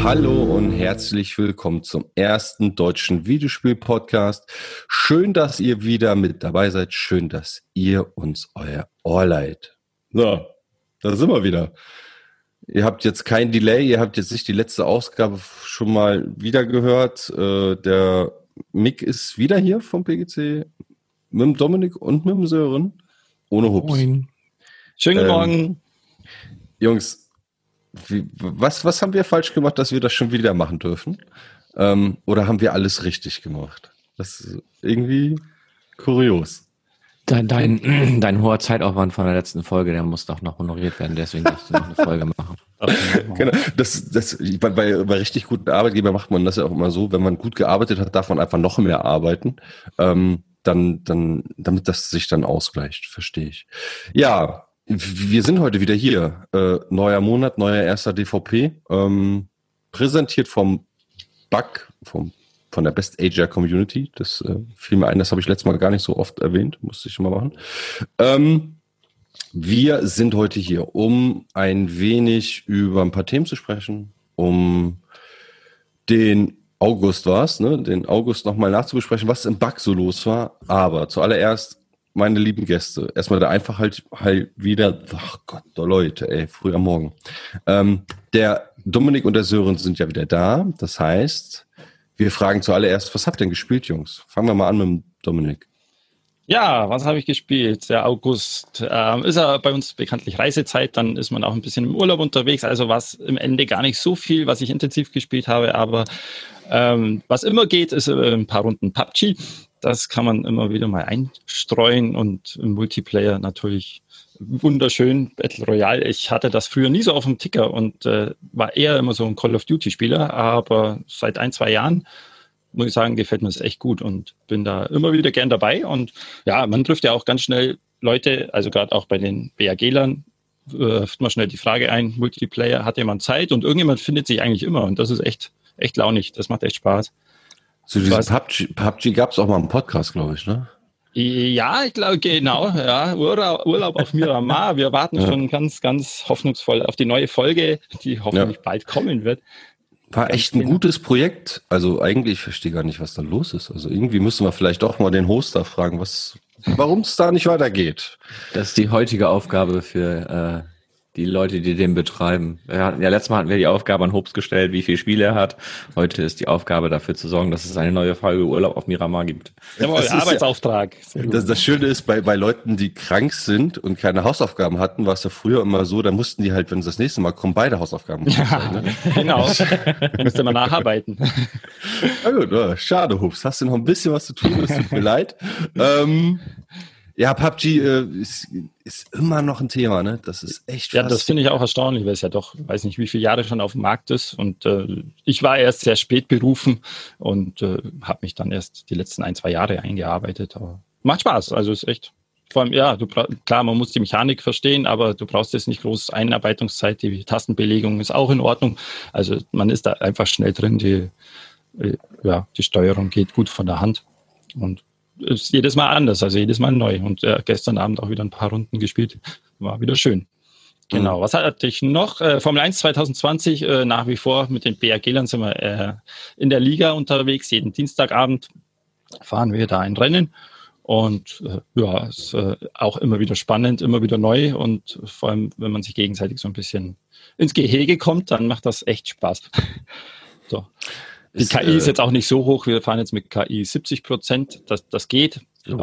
Hallo und herzlich willkommen zum ersten deutschen Videospiel-Podcast. Schön, dass ihr wieder mit dabei seid. Schön, dass ihr uns euer Ohr leiht. So, da sind wir wieder. Ihr habt jetzt kein Delay, ihr habt jetzt nicht die letzte Ausgabe schon mal wieder gehört. Der Mick ist wieder hier vom PGC mit dem Dominik und mit dem Sören. Ohne Hups. Moin. Schönen guten Morgen. Jungs, was haben wir falsch gemacht, dass wir das schon wieder machen dürfen? Oder haben wir alles richtig gemacht? Das ist irgendwie kurios. Dein hoher Zeitaufwand von der letzten Folge, der muss doch noch honoriert werden, deswegen darfst du noch eine Folge machen. Genau. Bei richtig guten Arbeitgebern macht man das ja auch immer so, wenn man gut gearbeitet hat, darf man einfach noch mehr arbeiten, damit das sich dann ausgleicht, verstehe ich. Ja, wir sind heute wieder hier. Neuer Monat, neuer erster DVP. Präsentiert vom Bug, von der Best Ager Community. Das fiel mir ein, das habe ich letztes Mal gar nicht so oft erwähnt. Musste ich schon mal machen. Wir sind heute hier, um ein wenig über ein paar Themen zu sprechen. Um den August war es, ne? Den August nochmal nachzubesprechen, was im Bug so los war. Aber zuallererst, meine lieben Gäste, erstmal der Einfachheit wieder, ach Gott, Leute, ey, früh am Morgen. Der Dominik und der Sören sind ja wieder da. Das heißt, wir fragen zuallererst, was habt ihr denn gespielt, Jungs? Fangen wir mal an mit dem Dominik. Ja, was habe ich gespielt? Der August ist ja bei uns bekanntlich Reisezeit, dann ist man auch ein bisschen im Urlaub unterwegs, also was im Ende gar nicht so viel, was ich intensiv gespielt habe, aber was immer geht, ist ein paar Runden PUBG. Das kann man immer wieder mal einstreuen und im Multiplayer natürlich wunderschön. Battle Royale, ich hatte das früher nie so auf dem Ticker und war eher immer so ein Call of Duty Spieler, aber seit 1-2 Jahren muss ich sagen, gefällt mir das echt gut und bin da immer wieder gern dabei. Und ja, man trifft ja auch ganz schnell Leute, also gerade auch bei den BAG-Lern, wirft man schnell die Frage ein, Multiplayer, hat jemand Zeit? Und irgendjemand findet sich eigentlich immer und das ist echt launig, das macht echt Spaß. Zu diesem PUBG gab es auch mal einen Podcast, glaube ich, ne? Ja, ich glaube, genau. Ja, Urlaub auf Miramar. Wir warten schon ganz, ganz hoffnungsvoll auf die neue Folge, die hoffentlich bald kommen wird. War echt ein gutes Projekt. Also eigentlich, ich verstehe gar nicht, was da los ist. Also irgendwie müssen wir vielleicht auch mal den Hoster fragen, warum es da nicht weitergeht. Das ist die heutige Aufgabe für die Leute, die den betreiben. Letztes Mal hatten wir die Aufgabe an Hobbs gestellt, wie viele Spiele er hat. Heute ist die Aufgabe dafür zu sorgen, dass es eine neue Folge Urlaub auf Miramar gibt. Jawohl, Arbeitsauftrag. Das Schöne ist, bei Leuten, die krank sind und keine Hausaufgaben hatten, war es ja früher immer so, da mussten die halt, wenn sie das nächste Mal kommen, beide Hausaufgaben machen. Ja, ne? Genau. Müsste man nacharbeiten. Na gut, schade, Hobbs. Hast du noch ein bisschen was zu tun? Es tut mir leid. Ja, PUBG ist immer noch ein Thema, ne? Das ist echt Ja, das finde ich auch erstaunlich, weil es ja doch, weiß nicht, wie viele Jahre schon auf dem Markt ist. Und ich war erst sehr spät berufen und habe mich dann erst die letzten 1-2 Jahre eingearbeitet. Aber macht Spaß, also ist echt. Vor allem, ja, klar, man muss die Mechanik verstehen, aber du brauchst jetzt nicht groß Einarbeitungszeit. Die Tastenbelegung ist auch in Ordnung. Also man ist da einfach schnell drin. Die Steuerung geht gut von der Hand und ist jedes Mal anders, also jedes Mal neu. Und gestern Abend auch wieder ein paar Runden gespielt. War wieder schön. Genau. Was hatte ich noch? Formel 1 2020, nach wie vor mit den BAG-Lern sind wir in der Liga unterwegs. Jeden Dienstagabend fahren wir da ein Rennen. Und ist auch immer wieder spannend, immer wieder neu. Und vor allem, wenn man sich gegenseitig so ein bisschen ins Gehege kommt, dann macht das echt Spaß. So. Die KI ist jetzt auch nicht so hoch. Wir fahren jetzt mit KI 70%. Das geht.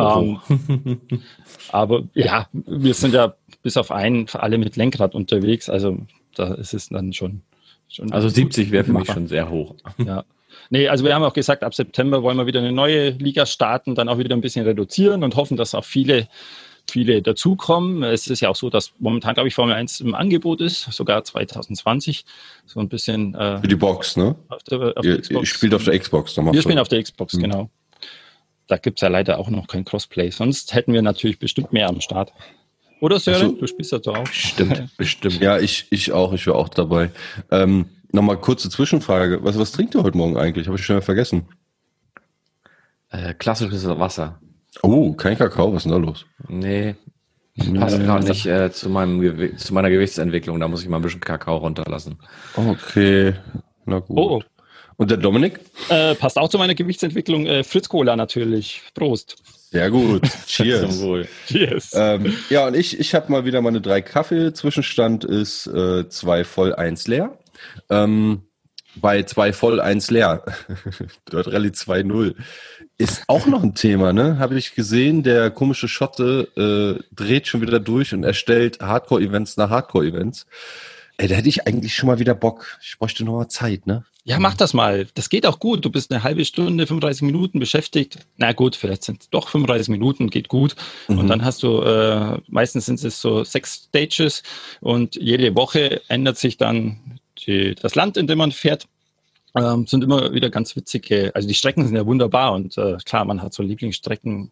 Aber ja, wir sind ja bis auf einen alle mit Lenkrad unterwegs. Also da ist es dann schon also 70 wäre für mich schon sehr hoch. Ja. Nee, also wir haben auch gesagt, ab September wollen wir wieder eine neue Liga starten, dann auch wieder ein bisschen reduzieren und hoffen, dass auch viele dazukommen. Es ist ja auch so, dass momentan, glaube ich, Formel 1 im Angebot ist, sogar 2020. So ein bisschen. Für die Box, ne? Auf der Xbox. Ihr spielt auf der Xbox. Wir spielen auf der Xbox, genau. Da gibt es ja leider auch noch kein Crossplay. Sonst hätten wir natürlich bestimmt mehr am Start. Oder Sören, du spielst das doch auch. Bestimmt. Ja, ich auch. Ich wäre auch dabei. Nochmal kurze Zwischenfrage. Was trinkt ihr heute Morgen eigentlich? Habe ich schon mal vergessen. Klassisches Wasser. Oh, kein Kakao. Was ist denn da los? Nee, passt gerade nicht zu meiner Gewichtsentwicklung. Da muss ich mal ein bisschen Kakao runterlassen. Okay. Na gut. Oh. Und der Dominik? Passt auch zu meiner Gewichtsentwicklung. Fritz Cola natürlich. Prost. Sehr gut. Cheers. Zum Wohl. Cheers. Ja, und ich habe mal wieder meine 3 Kaffee. Zwischenstand ist 2 voll, 1 leer. Bei 2 voll, 1 leer. Dort Rallye 2-0. Ist auch noch ein Thema, ne? Habe ich gesehen, der komische Schotte dreht schon wieder durch und erstellt Hardcore-Events nach Hardcore-Events. Ey, da hätte ich eigentlich schon mal wieder Bock. Ich bräuchte noch mal Zeit, ne? Ja, mach das mal. Das geht auch gut. Du bist eine halbe Stunde, 35 Minuten beschäftigt. Na gut, vielleicht sind es doch 35 Minuten, geht gut. Und dann hast du, meistens sind es so 6 Stages und jede Woche ändert sich dann das Land, in dem man fährt. Sind immer wieder ganz witzige, also die Strecken sind ja wunderbar und klar, man hat so Lieblingsstrecken,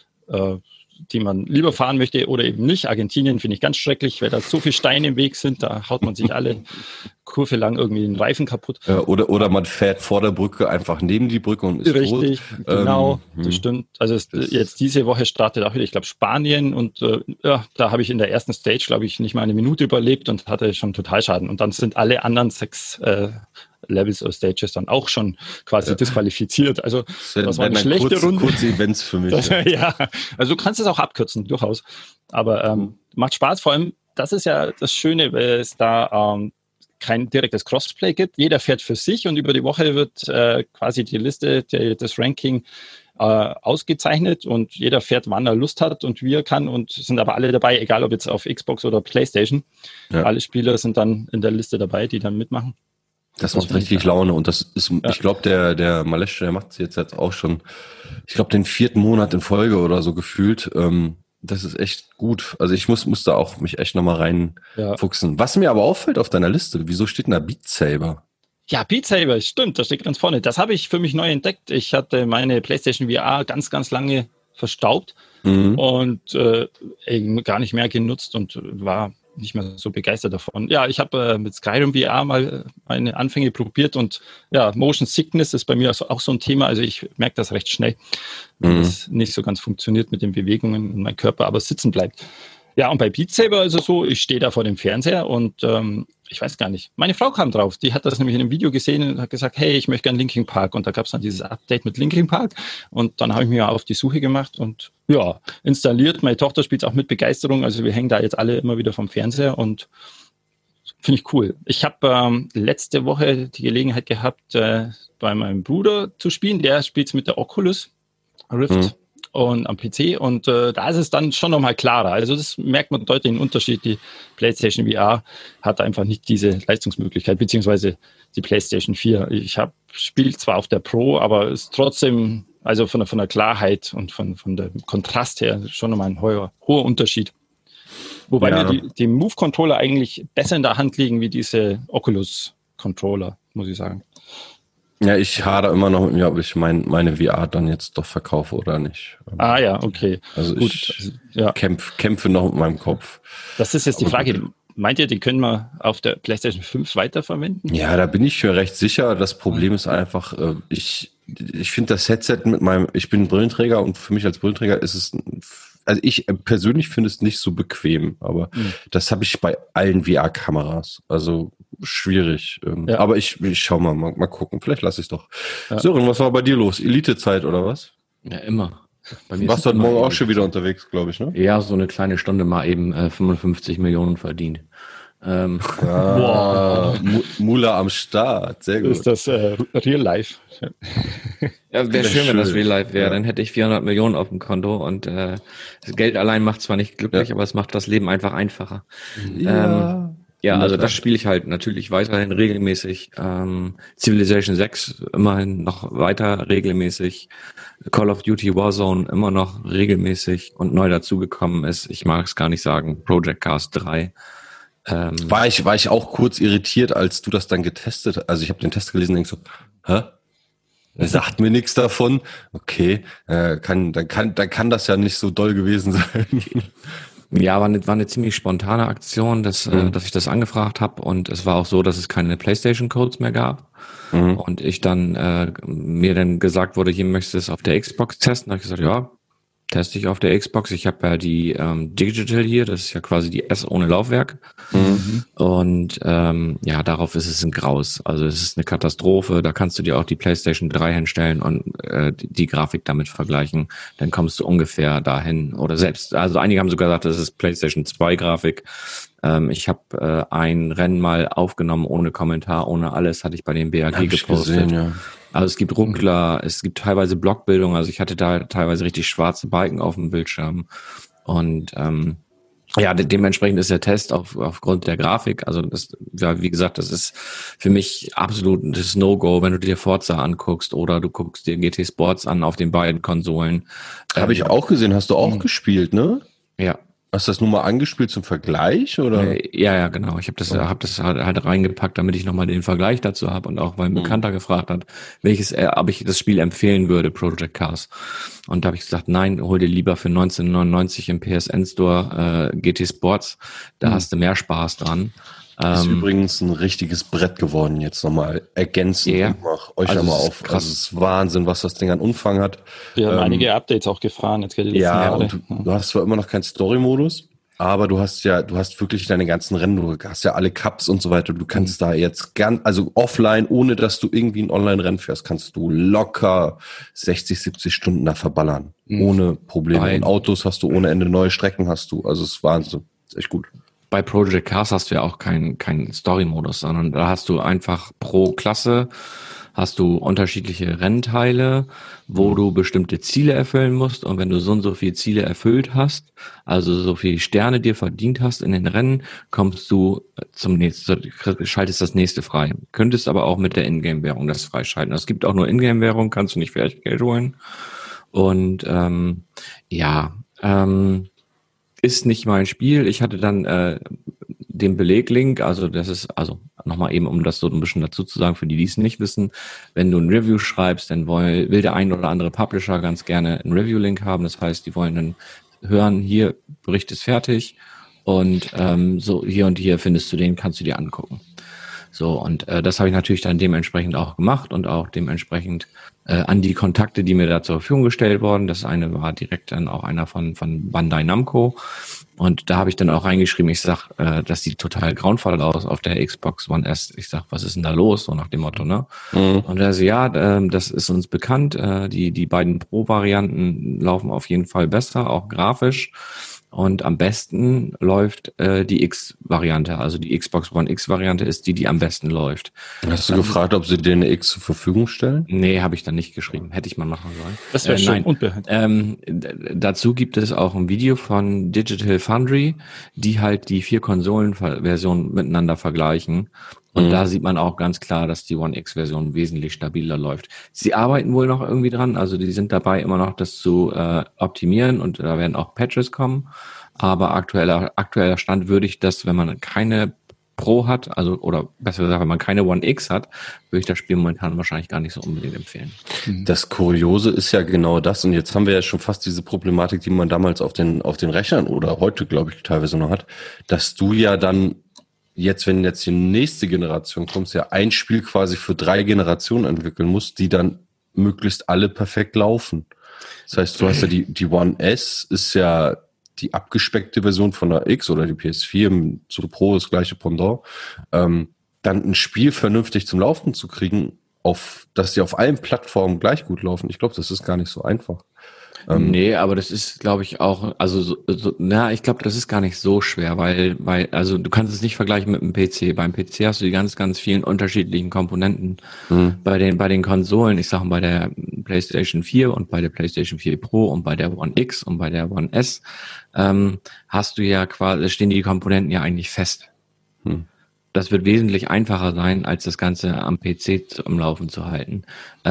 die man lieber fahren möchte oder eben nicht. Argentinien finde ich ganz schrecklich, weil da so viele Steine im Weg sind, da haut man sich alle Kurve lang irgendwie den Reifen kaputt. Oder man fährt vor der Brücke einfach neben die Brücke und ist Richtig, tot. genau, das stimmt. Also jetzt diese Woche startet auch wieder, ich glaube, Spanien und da habe ich in der ersten Stage, glaube ich, nicht mal eine Minute überlebt und hatte schon Totalschaden. Und dann sind alle anderen 6 Levels oder Stages dann auch schon quasi disqualifiziert. Also das war eine schlechte Runde. Kurze Events für mich. Ja, also du kannst es auch abkürzen, durchaus. Aber macht Spaß, vor allem, das ist ja das Schöne, weil es da kein direktes Crossplay gibt. Jeder fährt für sich und über die Woche wird quasi die Liste, das Ranking ausgezeichnet und jeder fährt, wann er Lust hat und wie er kann und sind aber alle dabei, egal ob jetzt auf Xbox oder PlayStation. Ja. Alle Spieler sind dann in der Liste dabei, die dann mitmachen. Das macht richtig Laune und das ist, ich glaube, der Malesch, der macht es jetzt auch schon, ich glaube, den 4. Monat in Folge oder so gefühlt. Das ist echt gut. Also ich muss da auch mich echt nochmal reinfuchsen. Was mir aber auffällt auf deiner Liste, wieso steht denn da Beat Saber? Ja, Beat Saber, stimmt, das steht ganz vorne. Das habe ich für mich neu entdeckt. Ich hatte meine PlayStation VR ganz, ganz lange verstaubt und gar nicht mehr genutzt und war nicht mehr so begeistert davon. Ja, ich habe mit Skyrim VR mal meine Anfänge probiert und ja, Motion Sickness ist bei mir auch so ein Thema. Also ich merke das recht schnell, wenn es nicht so ganz funktioniert mit den Bewegungen und mein Körper aber sitzen bleibt. Ja, und bei Beat Saber ist es so, ich stehe da vor dem Fernseher und ich weiß gar nicht, meine Frau kam drauf, die hat das nämlich in einem Video gesehen und hat gesagt, hey, ich möchte gerne Linkin Park und da gab es dann dieses Update mit Linkin Park und dann habe ich mir auf die Suche gemacht und ja, installiert, meine Tochter spielt es auch mit Begeisterung, also wir hängen da jetzt alle immer wieder vom Fernseher und finde ich cool. Ich habe letzte Woche die Gelegenheit gehabt, bei meinem Bruder zu spielen, der spielt es mit der Oculus Rift. Und am PC und da ist es dann schon nochmal klarer. Also das merkt man deutlich den Unterschied. Die PlayStation VR hat einfach nicht diese Leistungsmöglichkeit, beziehungsweise die PlayStation 4. Ich spiele zwar auf der Pro, aber es ist trotzdem, also von der Klarheit und von der Kontrast her schon nochmal ein hoher Unterschied. Wobei mir die Move-Controller eigentlich besser in der Hand liegen wie diese Oculus-Controller, muss ich sagen. Ja, ich hadere immer noch mit mir, ob ich meine VR dann jetzt doch verkaufe oder nicht. Ah ja, okay. Also gut, ich kämpfe noch mit meinem Kopf. Das ist jetzt die Frage. Gut. Meint ihr, die können wir auf der PlayStation 5 weiterverwenden? Ja, da bin ich für recht sicher. Das Problem ist einfach, ich finde das Headset ich bin Brillenträger und für mich als Brillenträger ist es, also ich persönlich finde es nicht so bequem, aber das habe ich bei allen VR-Kameras. Also schwierig. Ja. Aber ich schau mal gucken. Vielleicht lasse ich es doch. Ja. Sören, was war bei dir los? Elite-Zeit oder was? Ja, immer. Bei mir warst du heute Morgen auch schon wieder unterwegs, glaube ich, ne? Ja, so eine kleine Stunde mal eben 55 Millionen verdient. Mula am Start, sehr gut. Ist das Real Life? Ja, wäre schön, wenn das Real Life wäre. Ja. Dann hätte ich 400 Millionen auf dem Konto und das Geld allein macht zwar nicht glücklich, aber es macht das Leben einfach einfacher. Ja, also das spiele ich halt natürlich weiterhin regelmäßig. Civilization 6 immerhin noch weiter regelmäßig. Call of Duty Warzone immer noch regelmäßig und neu dazugekommen ist, ich mag es gar nicht sagen, Project Cars 3. War ich auch kurz irritiert, als du das dann getestet hast. Also ich habe den Test gelesen und denk so, hä? Er sagt mir nichts davon. Okay, dann kann das ja nicht so doll gewesen sein. Ja, war eine ziemlich spontane Aktion, dass ich das angefragt habe und es war auch so, dass es keine PlayStation-Codes mehr gab und ich dann mir dann gesagt wurde, hier möchtest du es auf der Xbox testen. Da habe ich gesagt, ja, teste ich auf der Xbox. Ich habe ja die Digital hier, das ist ja quasi die S ohne Laufwerk. Und ja, darauf ist es ein Graus. Also es ist eine Katastrophe. Da kannst du dir auch die PlayStation 3 hinstellen und die Grafik damit vergleichen. Dann kommst du ungefähr dahin. Oder selbst, also einige haben sogar gesagt, das ist PlayStation 2 Grafik. Ich habe ein Rennen mal aufgenommen, ohne Kommentar, ohne alles, hatte ich bei dem BAG gepostet. Gesehen, ja. Also es gibt Ruckler, es gibt teilweise Blockbildung, also ich hatte da teilweise richtig schwarze Balken auf dem Bildschirm. Und ja, dementsprechend ist der Test aufgrund der Grafik, also das, ja, wie gesagt, das ist für mich absolut das No-Go, wenn du dir Forza anguckst oder du guckst dir GT Sports an auf den beiden Konsolen. Habe ich auch gesehen, hast du auch gespielt, ne? Ja. Hast du das nur mal angespielt zum Vergleich, oder? Ja, genau. Ich habe das halt reingepackt, damit ich nochmal den Vergleich dazu habe und auch, weil ein Bekannter gefragt hat, ob ich das Spiel empfehlen würde, Project Cars. Und da habe ich gesagt, nein, hol dir lieber für 19,99 im PSN Store GT Sports, da hast du mehr Spaß dran. Ist übrigens ein richtiges Brett geworden, jetzt nochmal ergänzend. Ja. Mach euch Also ja mal es ist auf. krass. Also es ist Wahnsinn, was das Ding an Umfang hat. Wir haben einige Updates auch gefahren, jetzt geht die letzten Ja, Jahre. und du hast zwar immer noch keinen Story-Modus, aber du hast wirklich deine ganzen Rennen, du hast ja alle Cups und so weiter. Du kannst da jetzt also offline, ohne dass du irgendwie ein Online-Rennen fährst, kannst du locker 60, 70 Stunden da verballern. Ohne Probleme. Und Autos hast du ohne Ende, neue Strecken hast du. Also es ist Wahnsinn. Ist echt gut. Bei Project Cars hast du ja auch keinen Story-Modus, sondern da hast du einfach pro Klasse hast du unterschiedliche Rennteile, wo du bestimmte Ziele erfüllen musst. Und wenn du so und so viele Ziele erfüllt hast, also so viele Sterne dir verdient hast in den Rennen, kommst du zum nächsten, schaltest das nächste frei. Könntest aber auch mit der Ingame-Währung das freischalten. Es gibt auch nur Ingame-Währung, kannst du nicht für echt Geld holen. Und ist nicht mein Spiel. Ich hatte dann den Beleglink, also das ist, also nochmal eben, um das so ein bisschen dazu zu sagen, für die es nicht wissen, wenn du ein Review schreibst, dann will der ein oder andere Publisher ganz gerne einen Review-Link haben. Das heißt, die wollen dann hören, hier, Bericht ist fertig und so hier und hier findest du den, kannst du dir angucken. So, und das habe ich natürlich dann dementsprechend auch gemacht und auch dementsprechend an die Kontakte, die mir da zur Verfügung gestellt wurden. Das eine war direkt dann auch einer von Bandai Namco. Und da habe ich dann auch reingeschrieben, ich sag, das sieht total grauenvoll aus auf der Xbox One S. Ich sag, was ist denn da los? So nach dem Motto, ne? Und er so, ja, das ist uns bekannt. Die beiden Pro-Varianten laufen auf jeden Fall besser, auch grafisch. Und am besten läuft die X-Variante, also die Xbox One X-Variante ist die am besten läuft. Hast du gefragt, ob sie dir eine X zur Verfügung stellen? Nee, habe ich dann nicht geschrieben. Hätte ich mal machen sollen. Das wäre schon unbehandelt. Dazu gibt es auch ein Video von Digital Foundry, die halt die 4 Konsolenversionen miteinander vergleichen. Und da sieht man auch ganz klar, dass die One X-Version wesentlich stabiler läuft. Sie arbeiten wohl noch irgendwie dran, also die sind dabei, immer noch das zu optimieren und da werden auch Patches kommen. Aber aktueller Stand würde ich das, wenn man keine Pro hat, also oder besser gesagt, wenn man keine One X hat, würde ich das Spiel momentan wahrscheinlich gar nicht so unbedingt empfehlen. Das Kuriose ist ja genau das, und jetzt haben wir ja schon fast diese Problematik, die man damals auf den Rechnern oder heute, glaube ich, teilweise noch hat, dass du ja dann wenn jetzt die nächste Generation kommt, ja ein Spiel quasi für 3 Generationen entwickeln musst, die dann möglichst alle perfekt laufen. Das heißt, du hast ja die One S, ist ja die abgespeckte Version von der X oder die PS4, so Pro das gleiche Pendant. Dann ein Spiel vernünftig zum Laufen zu kriegen, dass die auf allen Plattformen gleich gut laufen, ich glaube, das ist gar nicht so einfach. Nee, aber das ist, glaube ich, auch, also ich glaube, das ist gar nicht so schwer, weil, also du kannst es nicht vergleichen mit dem PC. Beim PC hast du die ganz, ganz vielen unterschiedlichen Komponenten. Bei den Konsolen, ich sage mal, bei der PlayStation 4 und bei der PlayStation 4 Pro und bei der One X und bei der One S, hast du ja quasi, stehen die Komponenten ja eigentlich fest. Das wird wesentlich einfacher sein, als das Ganze am PC am Laufen zu halten.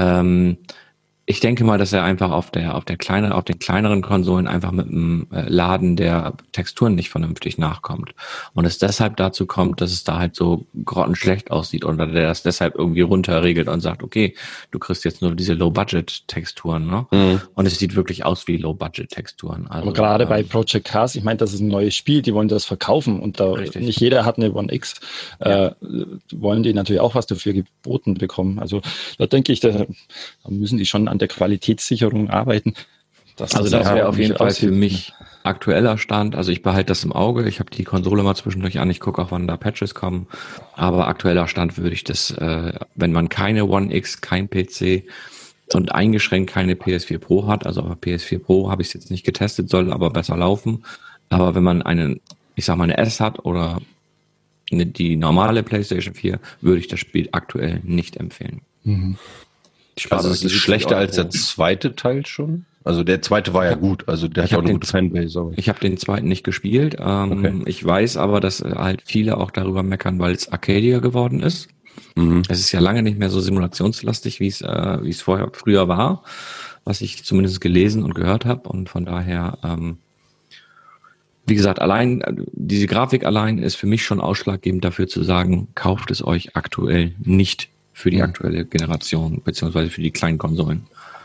Ich denke mal, dass er einfach auf den kleineren Konsolen einfach mit dem Laden der Texturen nicht vernünftig nachkommt. Und es deshalb dazu kommt, dass es da halt so grottenschlecht aussieht oder der das deshalb irgendwie runterregelt und sagt, okay, du kriegst jetzt nur diese Low-Budget-Texturen, ne? Und es sieht wirklich aus wie Low-Budget-Texturen. Also, aber gerade bei Project Cars, ich meine, das ist ein neues Spiel, die wollen das verkaufen und da nicht jeder hat eine One X, wollen die natürlich auch was dafür geboten bekommen. Also da denke ich, da müssen die schon an der Qualitätssicherung arbeiten, Also das wäre auf jeden Fall für mich aktueller Stand. Also ich behalte das im Auge. Ich habe die Konsole mal zwischendurch an. Ich gucke auch, wann da Patches kommen. Aber aktueller Stand würde ich das, wenn man keine One X, kein PC und eingeschränkt keine PS4 Pro hat, also auf PS4 Pro habe ich es jetzt nicht getestet, soll aber besser laufen. Aber wenn man eine S hat oder die normale PlayStation 4, würde ich das Spiel aktuell nicht empfehlen. Mhm. Also es ist schlechter als der zweite Teil schon? Also der zweite war ja gut, also der hat ja auch eine gute Fanbase. Ich habe den zweiten nicht gespielt. Okay. Ich weiß aber, dass halt viele auch darüber meckern, weil es arcadiger geworden ist. Mhm. Es ist ja lange nicht mehr so simulationslastig, wie es früher war, was ich zumindest gelesen und gehört habe. Und von daher, wie gesagt, allein diese Grafik allein ist für mich schon ausschlaggebend dafür zu sagen, kauft es euch aktuell nicht für die aktuelle Generation, beziehungsweise für die kleinen Konsolen.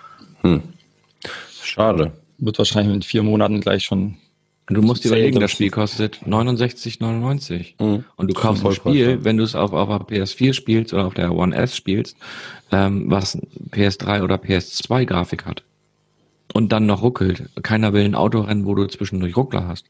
Schade. Wird wahrscheinlich in 4 Monaten gleich schon. Du musst dir überlegen, das Spiel kostet 69,99. Und du kaufst ein Spiel, wenn du es auf der PS4 spielst oder auf der One S spielst, was PS3 oder PS2 Grafik hat. Und dann noch ruckelt. Keiner will ein Auto rennen, wo du zwischendurch Ruckler hast.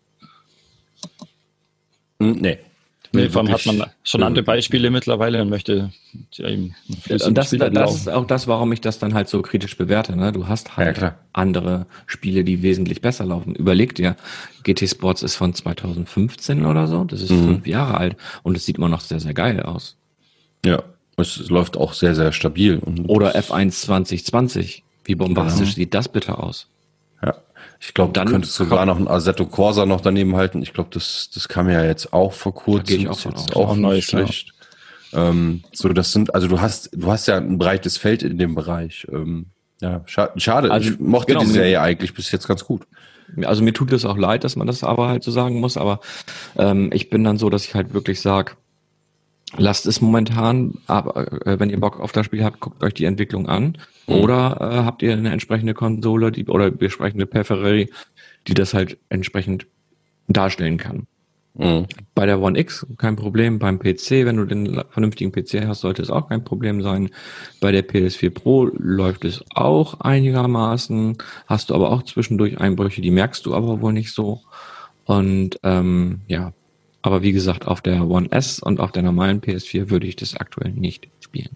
Nee, vor allem hat man schon andere Beispiele mittlerweile und möchte eben und das ist auch das, warum ich das dann halt so kritisch bewerte. Ne? Du hast halt andere Spiele, die wesentlich besser laufen. Überleg dir, GT Sports ist von 2015 oder so. Das ist 5 Jahre alt und es sieht immer noch sehr, sehr geil aus. Ja, es läuft auch sehr, sehr stabil. Oder F1 2020. Wie bombastisch sieht das bitte aus? Ja. Ich glaube, dann könntest du sogar noch ein Assetto Corsa noch daneben halten. Ich glaube, das kam ja jetzt auch vor kurzem. Da ist jetzt auch nicht schlecht. So, das sind, also du hast ja ein breites Feld in dem Bereich. Ja, schade. Also, ich mochte die Serie eigentlich bis jetzt ganz gut. Also mir tut es auch leid, dass man das aber halt so sagen muss, aber ich bin dann so, dass ich halt wirklich sage, lasst es momentan, aber wenn ihr Bock auf das Spiel habt, guckt euch die Entwicklung an. Oder habt ihr eine entsprechende Konsole oder entsprechende Peripherie, die das halt entsprechend darstellen kann. Bei der One X kein Problem, beim PC, wenn du den vernünftigen PC hast, sollte es auch kein Problem sein. Bei der PS4 Pro läuft es auch einigermaßen, hast du aber auch zwischendurch Einbrüche, die merkst du aber wohl nicht so. Und aber wie gesagt, auf der One S und auf der normalen PS4 würde ich das aktuell nicht spielen.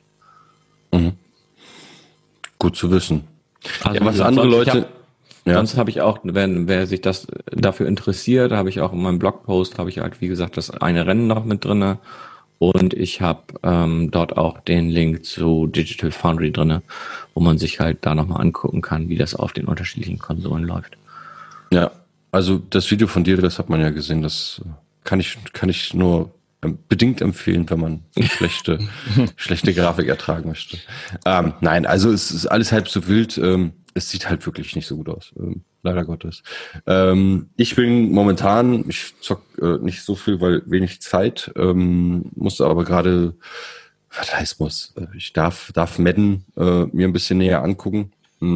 Gut zu wissen. Also was andere Leute... Sonst habe ich auch, wer sich das dafür interessiert, habe ich auch in meinem Blogpost, habe ich halt, wie gesagt, das eine Rennen noch mit drinne und ich habe dort auch den Link zu Digital Foundry drinne, wo man sich halt da nochmal angucken kann, wie das auf den unterschiedlichen Konsolen läuft. Ja, also das Video von dir, das hat man ja gesehen, das kann ich nur bedingt empfehlen, wenn man schlechte Grafik ertragen möchte. Nein, also es ist alles halb so wild. Es sieht halt wirklich nicht so gut aus, leider Gottes. Ich bin momentan, ich zock nicht so viel, weil wenig Zeit, muss aber gerade, was heißt muss, ich darf Madden mir ein bisschen näher angucken.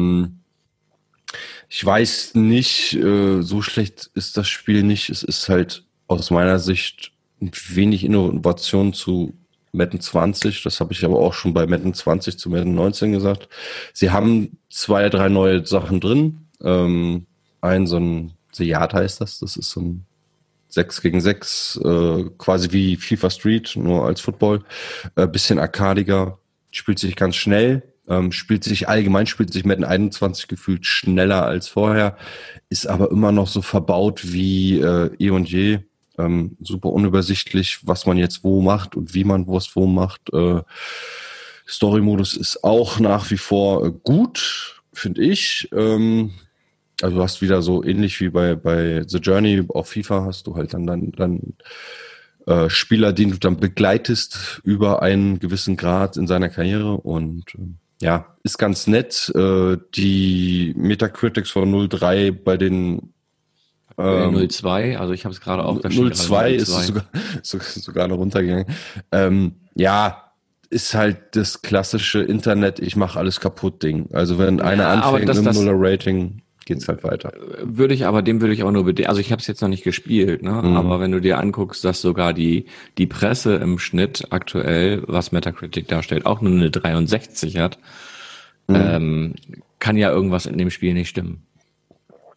Ich weiß nicht, so schlecht ist das Spiel nicht. Es ist halt aus meiner Sicht wenig Innovation zu Madden 20, das habe ich aber auch schon bei Madden 20 zu Madden 19 gesagt. Sie haben 2, 3 neue Sachen drin. So ein The Yard heißt das ist so ein 6 gegen 6, quasi wie FIFA Street, nur als Football. Bisschen arkadiger, spielt sich ganz schnell, spielt sich Madden 21 gefühlt schneller als vorher, ist aber immer noch so verbaut wie eh und je. Super unübersichtlich, was man jetzt wo macht und wie man was wo macht. Story-Modus ist auch nach wie vor gut, finde ich. Also du hast wieder so ähnlich wie bei The Journey auf FIFA hast du halt dann Spieler, den du dann begleitest über einen gewissen Grad in seiner Karriere und ist ganz nett. Die Metacritics von 0,3 bei den 0,2, also ich habe es gerade auch. 0,2 ist sogar noch runtergegangen. Ist halt das klassische Internet, ich mache alles kaputt Ding. Also wenn einer anfängt mit einem Nuller-Rating, geht's halt weiter. Dem würde ich auch nur also ich habe es jetzt noch nicht gespielt, ne? Aber wenn du dir anguckst, dass sogar die Presse im Schnitt aktuell, was Metacritic darstellt, auch nur eine 63 hat, kann ja irgendwas in dem Spiel nicht stimmen.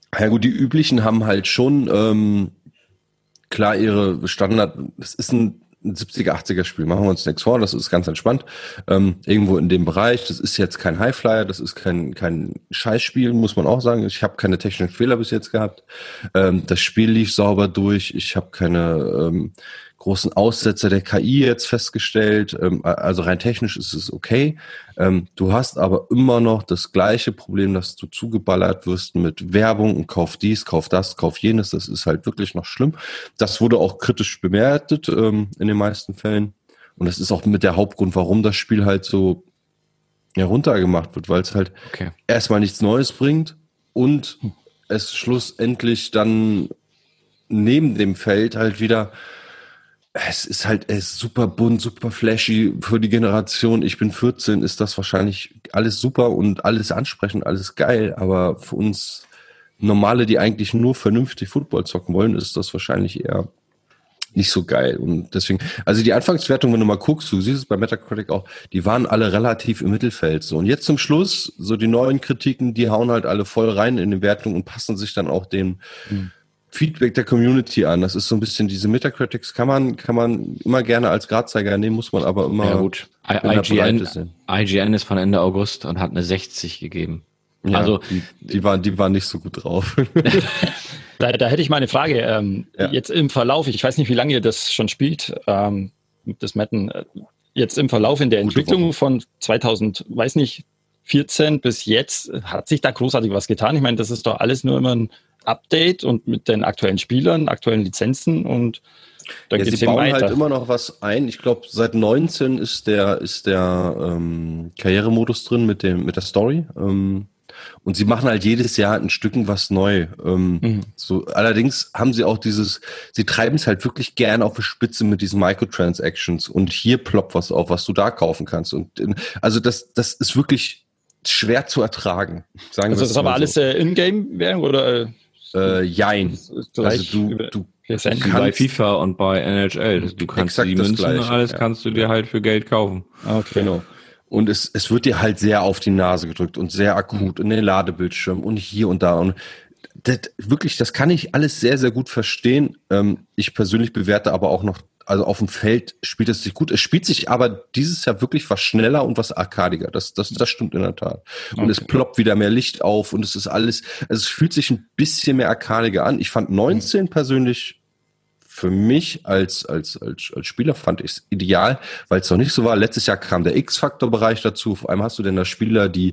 Ja gut, die üblichen haben halt schon klar ihre Standard, das ist ein 70er, 80er Spiel, machen wir uns nichts vor, das ist ganz entspannt. Irgendwo in dem Bereich, das ist jetzt kein Highflyer, das ist kein Scheißspiel, muss man auch sagen. Ich habe keine technischen Fehler bis jetzt gehabt. Das Spiel lief sauber durch, ich habe keine großen Aussetzer der KI jetzt festgestellt. Also rein technisch ist es okay. Du hast aber immer noch das gleiche Problem, dass du zugeballert wirst mit Werbung und kauf dies, kauf das, kauf jenes. Das ist halt wirklich noch schlimm. Das wurde auch kritisch bewertet in den meisten Fällen. Und das ist auch mit der Hauptgrund, warum das Spiel halt so runtergemacht wird, weil es halt erstmal nichts Neues bringt und es schlussendlich dann neben dem Feld halt wieder es ist super bunt, super flashy für die Generation. Ich bin 14, ist das wahrscheinlich alles super und alles ansprechend, alles geil. Aber für uns Normale, die eigentlich nur vernünftig Football zocken wollen, ist das wahrscheinlich eher nicht so geil. Und deswegen, also die Anfangswertung, wenn du mal guckst, du siehst es bei Metacritic auch, die waren alle relativ im Mittelfeld. So. Und jetzt zum Schluss, so die neuen Kritiken, die hauen halt alle voll rein in die Wertung und passen sich dann auch dem Feedback der Community an. Das ist so ein bisschen diese Metacritics kann man immer gerne als Gradzeiger nehmen, muss man aber immer. Ja gut. IGN ist von Ende August und hat eine 60 gegeben. Ja, also die waren nicht so gut drauf. Da hätte ich mal eine Frage. Jetzt im Verlauf, ich weiß nicht, wie lange ihr das schon spielt, das Madden. Jetzt im Verlauf in der Entwicklung von 2014 bis jetzt, hat sich da großartig was getan? Ich meine, das ist doch alles nur immer ein Update und mit den aktuellen Spielern, aktuellen Lizenzen und dann geht's eben weiter. Sie bauen halt immer noch was ein. Ich glaube, seit 19 ist der Karrieremodus drin mit der Story. Und sie machen halt jedes Jahr ein Stücken was neu. So, allerdings haben sie auch sie treiben es halt wirklich gern auf die Spitze mit diesen Microtransactions und hier ploppt was auf, was du da kaufen kannst. Und also das ist wirklich schwer zu ertragen. Sagen also das ist aber alles Ingame-Währung oder? Jein. Also du kannst bei FIFA und bei NHL. Du kannst die Münzen und alles kannst du dir halt für Geld kaufen. Okay. Genau. Und es wird dir halt sehr auf die Nase gedrückt und sehr akut in den Ladebildschirm und hier und da. Und das kann ich alles sehr, sehr gut verstehen. Ich persönlich bewerte aber auch noch, also auf dem Feld spielt es sich gut. Es spielt sich aber dieses Jahr wirklich was schneller und was arkadiger. Das stimmt in der Tat. Und es ploppt wieder mehr Licht auf und es ist alles, also es fühlt sich ein bisschen mehr arkadiger an. Ich fand 19 persönlich für mich als Spieler fand ich es ideal, weil es noch nicht so war. Letztes Jahr kam der X-Faktor-Bereich dazu. Vor allem hast du denn da Spieler, die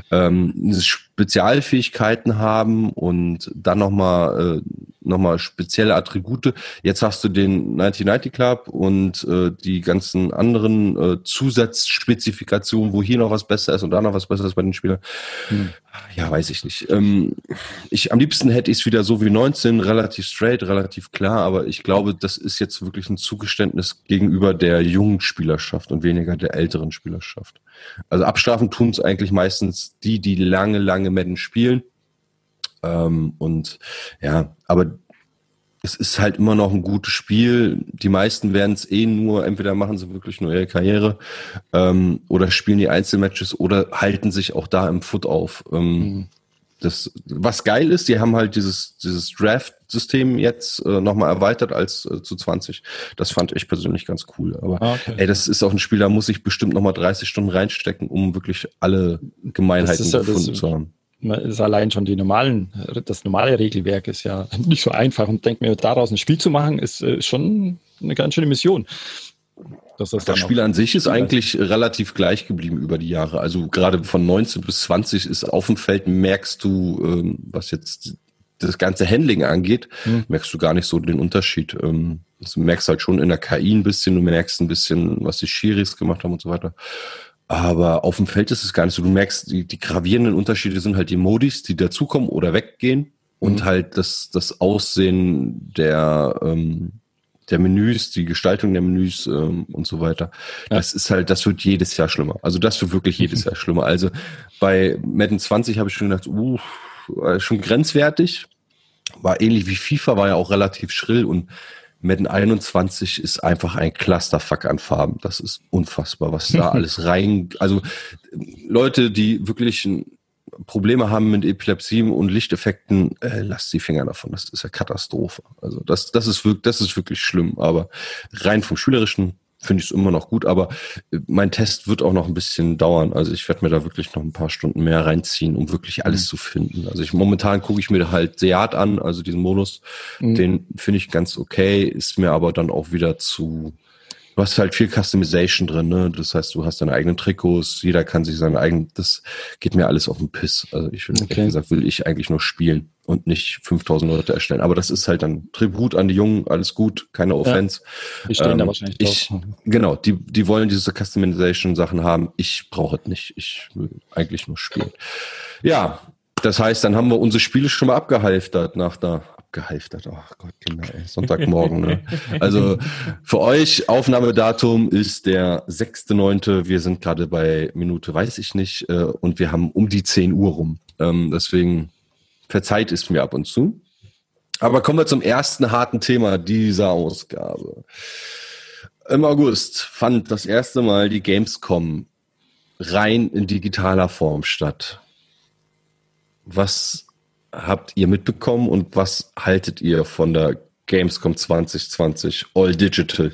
Spezialfähigkeiten haben und dann nochmal spezielle Attribute. Jetzt hast du den 1990 Club und die ganzen anderen Zusatzspezifikationen, wo hier noch was besser ist und da noch was besser ist bei den Spielern. Ja, weiß ich nicht. Am liebsten hätte ich es wieder so wie 19, relativ straight, relativ klar, aber ich glaube, das ist jetzt wirklich ein Zugeständnis gegenüber der jungen Spielerschaft und weniger der älteren Spielerschaft. Also abstrafen tun es eigentlich meistens die lange Madden spielen. Und ja, aber es ist halt immer noch ein gutes Spiel. Die meisten werden es entweder machen sie wirklich nur ihre Karriere oder spielen die Einzelmatches oder halten sich auch da im Foot auf. Was geil ist, die haben halt dieses Draft-System jetzt nochmal erweitert als zu 20. Das fand ich persönlich ganz cool. Aber das ist auch ein Spiel, da muss ich bestimmt nochmal 30 Stunden reinstecken, um wirklich alle Gemeinheiten gefunden zu haben. Ist allein schon das normale Regelwerk ist ja nicht so einfach und denke mir, daraus ein Spiel zu machen, ist schon eine ganz schöne Mission. Das Spiel an sich ist eigentlich relativ gleich geblieben über die Jahre. Also gerade von 19 bis 20 ist auf dem Feld, merkst du, was jetzt das ganze Handling angeht, merkst du gar nicht so den Unterschied. Du merkst halt schon in der KI ein bisschen, du merkst ein bisschen, was die Schiris gemacht haben und so weiter. Aber auf dem Feld ist es gar nicht so. Du merkst, die gravierenden Unterschiede sind halt die Modis, die dazukommen oder weggehen und halt das Aussehen der Menüs, die Gestaltung der Menüs und so weiter. Ja. Das wird jedes Jahr schlimmer. Also das wird wirklich jedes Jahr schlimmer. Also bei Madden 20 habe ich schon gedacht, schon grenzwertig. War ähnlich wie FIFA, war ja auch relativ schrill und Madden 21 ist einfach ein Clusterfuck an Farben. Das ist unfassbar, was da alles also Leute, die wirklich Probleme haben mit Epilepsie und Lichteffekten, lasst die Finger davon. Das ist ja Katastrophe. Also das ist wirklich schlimm. Aber rein vom Schülerischen finde ich es immer noch gut. Aber mein Test wird auch noch ein bisschen dauern. Also ich werde mir da wirklich noch ein paar Stunden mehr reinziehen, um wirklich alles zu finden. Also momentan gucke ich mir halt Seat an, also diesen Modus. Den finde ich ganz okay, ist mir aber dann auch wieder zu... Du hast halt viel Customization drin, ne? Das heißt, du hast deine eigenen Trikots, jeder kann sich seine eigenen, das geht mir alles auf den Piss. Also ehrlich gesagt, will ich eigentlich nur spielen und nicht 5000 Leute erstellen. Aber das ist halt dann Tribut an die Jungen, alles gut, keine Offense. Ja, die stehen da wahrscheinlich drauf. Genau, die wollen diese Customization-Sachen haben. Ich brauche es nicht. Ich will eigentlich nur spielen. Ja, das heißt, dann haben wir unsere Spiele schon mal abgehalftert ach Gott, Kinder, ey, Sonntagmorgen, ne? Also für euch, Aufnahmedatum ist der 6.9. Wir sind gerade bei Minute, weiß ich nicht, und wir haben um die 10 Uhr rum. Deswegen verzeiht es mir ab und zu. Aber kommen wir zum ersten harten Thema dieser Ausgabe. Im August fand das erste Mal die Gamescom rein in digitaler Form statt. Was habt ihr mitbekommen und was haltet ihr von der Gamescom 2020 All Digital?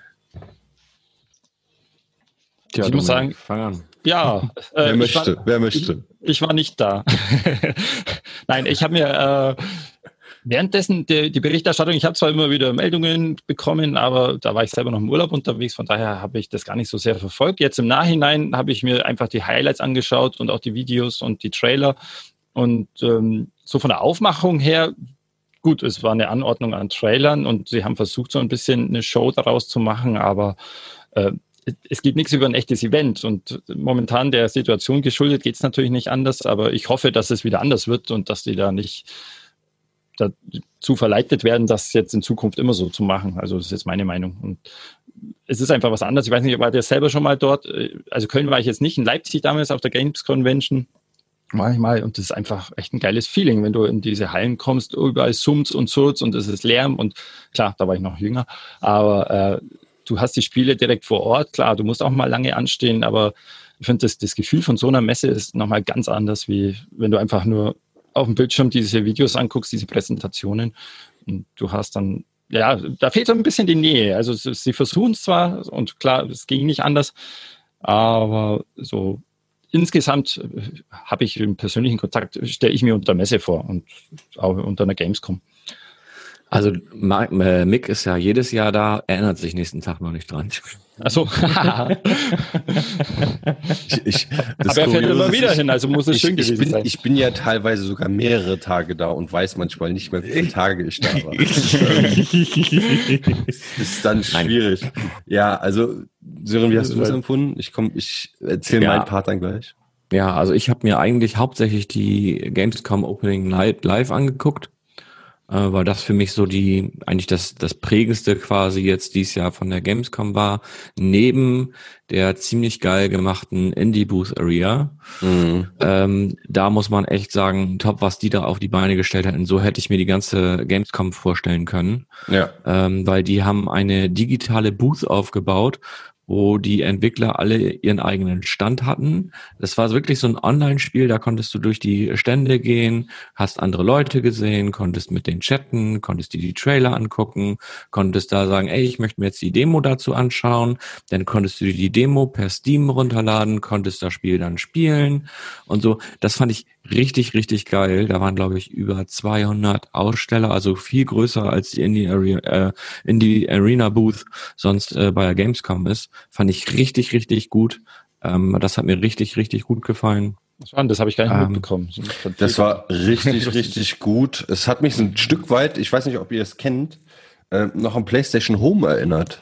Ich muss sagen, fang an. Ja. Wer möchte? Ich war nicht da. Nein, ich habe mir währenddessen die Berichterstattung, ich habe zwar immer wieder Meldungen bekommen, aber da war ich selber noch im Urlaub unterwegs, von daher habe ich das gar nicht so sehr verfolgt. Jetzt im Nachhinein habe ich mir einfach die Highlights angeschaut und auch die Videos und die Trailer. Und so von der Aufmachung her, gut, es war eine Anordnung an Trailern und sie haben versucht, so ein bisschen eine Show daraus zu machen, aber es gibt nichts über ein echtes Event. Und momentan der Situation geschuldet geht es natürlich nicht anders, aber ich hoffe, dass es wieder anders wird und dass die da nicht dazu verleitet werden, das jetzt in Zukunft immer so zu machen. Also das ist jetzt meine Meinung. Und es ist einfach was anderes. Ich weiß nicht, war der selber schon mal dort? Also Köln war ich jetzt nicht, in Leipzig damals auf der Games Convention. Manchmal, und das ist einfach echt ein geiles Feeling, wenn du in diese Hallen kommst, überall summt's und surrt's und es ist Lärm und klar, da war ich noch jünger, aber du hast die Spiele direkt vor Ort, klar, du musst auch mal lange anstehen, aber ich finde, das Gefühl von so einer Messe ist nochmal ganz anders, wie wenn du einfach nur auf dem Bildschirm diese Videos anguckst, diese Präsentationen und du hast dann, ja, da fehlt so ein bisschen die Nähe, also sie versuchen es zwar und klar, es ging nicht anders, aber so insgesamt habe ich im persönlichen Kontakt, stelle ich mir unter Messe vor und auch unter einer Gamescom. Also Mick ist ja jedes Jahr da, erinnert sich nächsten Tag noch nicht dran. Ach so. Aber er fährt immer wieder hin, also muss es schön gewesen sein. Ich bin ja teilweise sogar mehrere Tage da und weiß manchmal nicht mehr, wie viele Tage ich da war. Ist dann schwierig. Nein. Ja, also Sören, wie hast du das empfunden? Ich erzähle meinen Part dann gleich. Ja, also ich habe mir eigentlich hauptsächlich die Gamescom Opening Night live angeguckt, weil das für mich so eigentlich das prägendste quasi jetzt dieses Jahr von der Gamescom war, neben der ziemlich geil gemachten Indie Booth Area. Da muss man echt sagen, top, was die da auf die Beine gestellt hatten. So hätte ich mir die ganze Gamescom vorstellen können. Ja. Weil die haben eine digitale Booth aufgebaut, wo die Entwickler alle ihren eigenen Stand hatten. Das war wirklich so ein Online-Spiel, da konntest du durch die Stände gehen, hast andere Leute gesehen, konntest mit denen chatten, konntest dir die Trailer angucken, konntest da sagen, ey, ich möchte mir jetzt die Demo dazu anschauen, dann konntest du dir die Demo per Steam runterladen, konntest das Spiel dann spielen und so. Das fand ich richtig, richtig geil. Da waren, glaube ich, über 200 Aussteller, also viel größer als die Indie Arena Booth sonst bei der Gamescom ist. Fand ich richtig, richtig gut. Das hat mir richtig, richtig gut gefallen. Das habe ich gar nicht mitbekommen. Das war richtig, richtig gut. Es hat mich so ein Stück weit, ich weiß nicht, ob ihr es kennt, noch an PlayStation Home erinnert.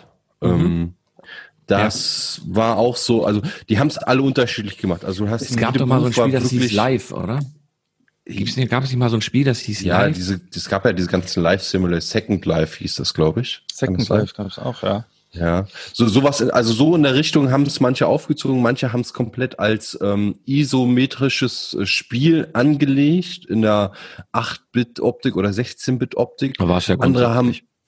Das war auch so, also die haben es alle unterschiedlich gemacht. Also es gab doch mal so ein Spiel, das hieß Live, oder? Gab es nicht mal so ein Spiel, das hieß Live? Ja, es gab ja diese ganzen Live-Simulator, Second Life hieß das, glaube ich. Second Life gab es auch, ja. Ja, sowas, also so in der Richtung haben es manche aufgezogen, manche haben es komplett als isometrisches Spiel angelegt in der 8-Bit-Optik oder 16-Bit-Optik. War es ja andere haben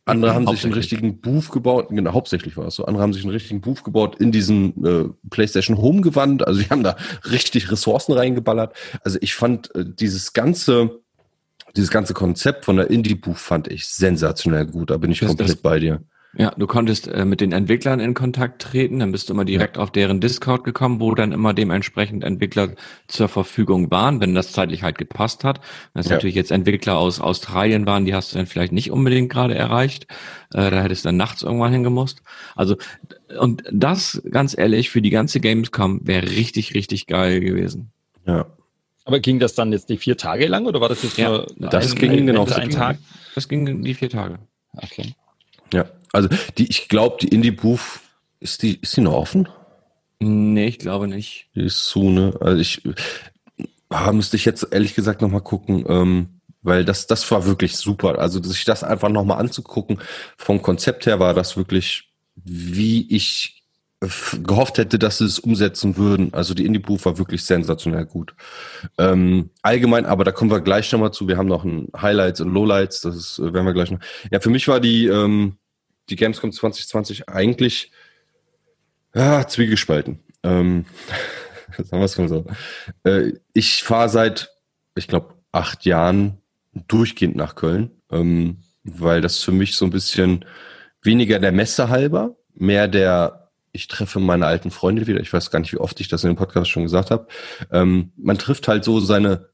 Andere haben sich einen richtigen Booth gebaut, genau, hauptsächlich war es so. Andere haben sich einen richtigen Booth gebaut in diesen PlayStation Home Gewand. Also die haben da richtig Ressourcen reingeballert. Also ich fand dieses ganze Konzept von der Indie-Booth fand ich sensationell gut. Da bin ich komplett bei dir. Ja, du konntest mit den Entwicklern in Kontakt treten, dann bist du immer direkt auf deren Discord gekommen, wo dann immer dementsprechend Entwickler zur Verfügung waren, wenn das zeitlich halt gepasst hat. Wenn es natürlich jetzt Entwickler aus Australien waren, die hast du dann vielleicht nicht unbedingt gerade erreicht. Da hättest du dann nachts irgendwann hingemusst. Also, und das, ganz ehrlich, für die ganze Gamescom wäre richtig, richtig geil gewesen. Ja. Aber ging das dann jetzt die 4 Tage lang oder war das jetzt nur ein Tag? Das ging die 4 Tage. Okay. Ja, also ich glaube, die Indie-Booth, ist die noch offen? Nee, ich glaube nicht. Die ist zu, ne? Also müsste ich jetzt ehrlich gesagt nochmal gucken, weil das war wirklich super. Also sich das einfach nochmal anzugucken, vom Konzept her war das wirklich, wie ich gehofft hätte, dass sie es umsetzen würden. Also die Indie-Booth war wirklich sensationell gut. Allgemein, aber da kommen wir gleich nochmal zu. Wir haben noch ein Highlights und Lowlights, das werden wir gleich noch. Ja, für mich war die Gamescom 2020 eigentlich zwiegespalten. Sagen wir es mal so. Ich fahre seit, ich glaube, 8 Jahren durchgehend nach Köln, weil das für mich so ein bisschen weniger der Messe halber, mehr ich treffe meine alten Freunde wieder. Ich weiß gar nicht, wie oft ich das in dem Podcast schon gesagt habe. Man trifft halt so seine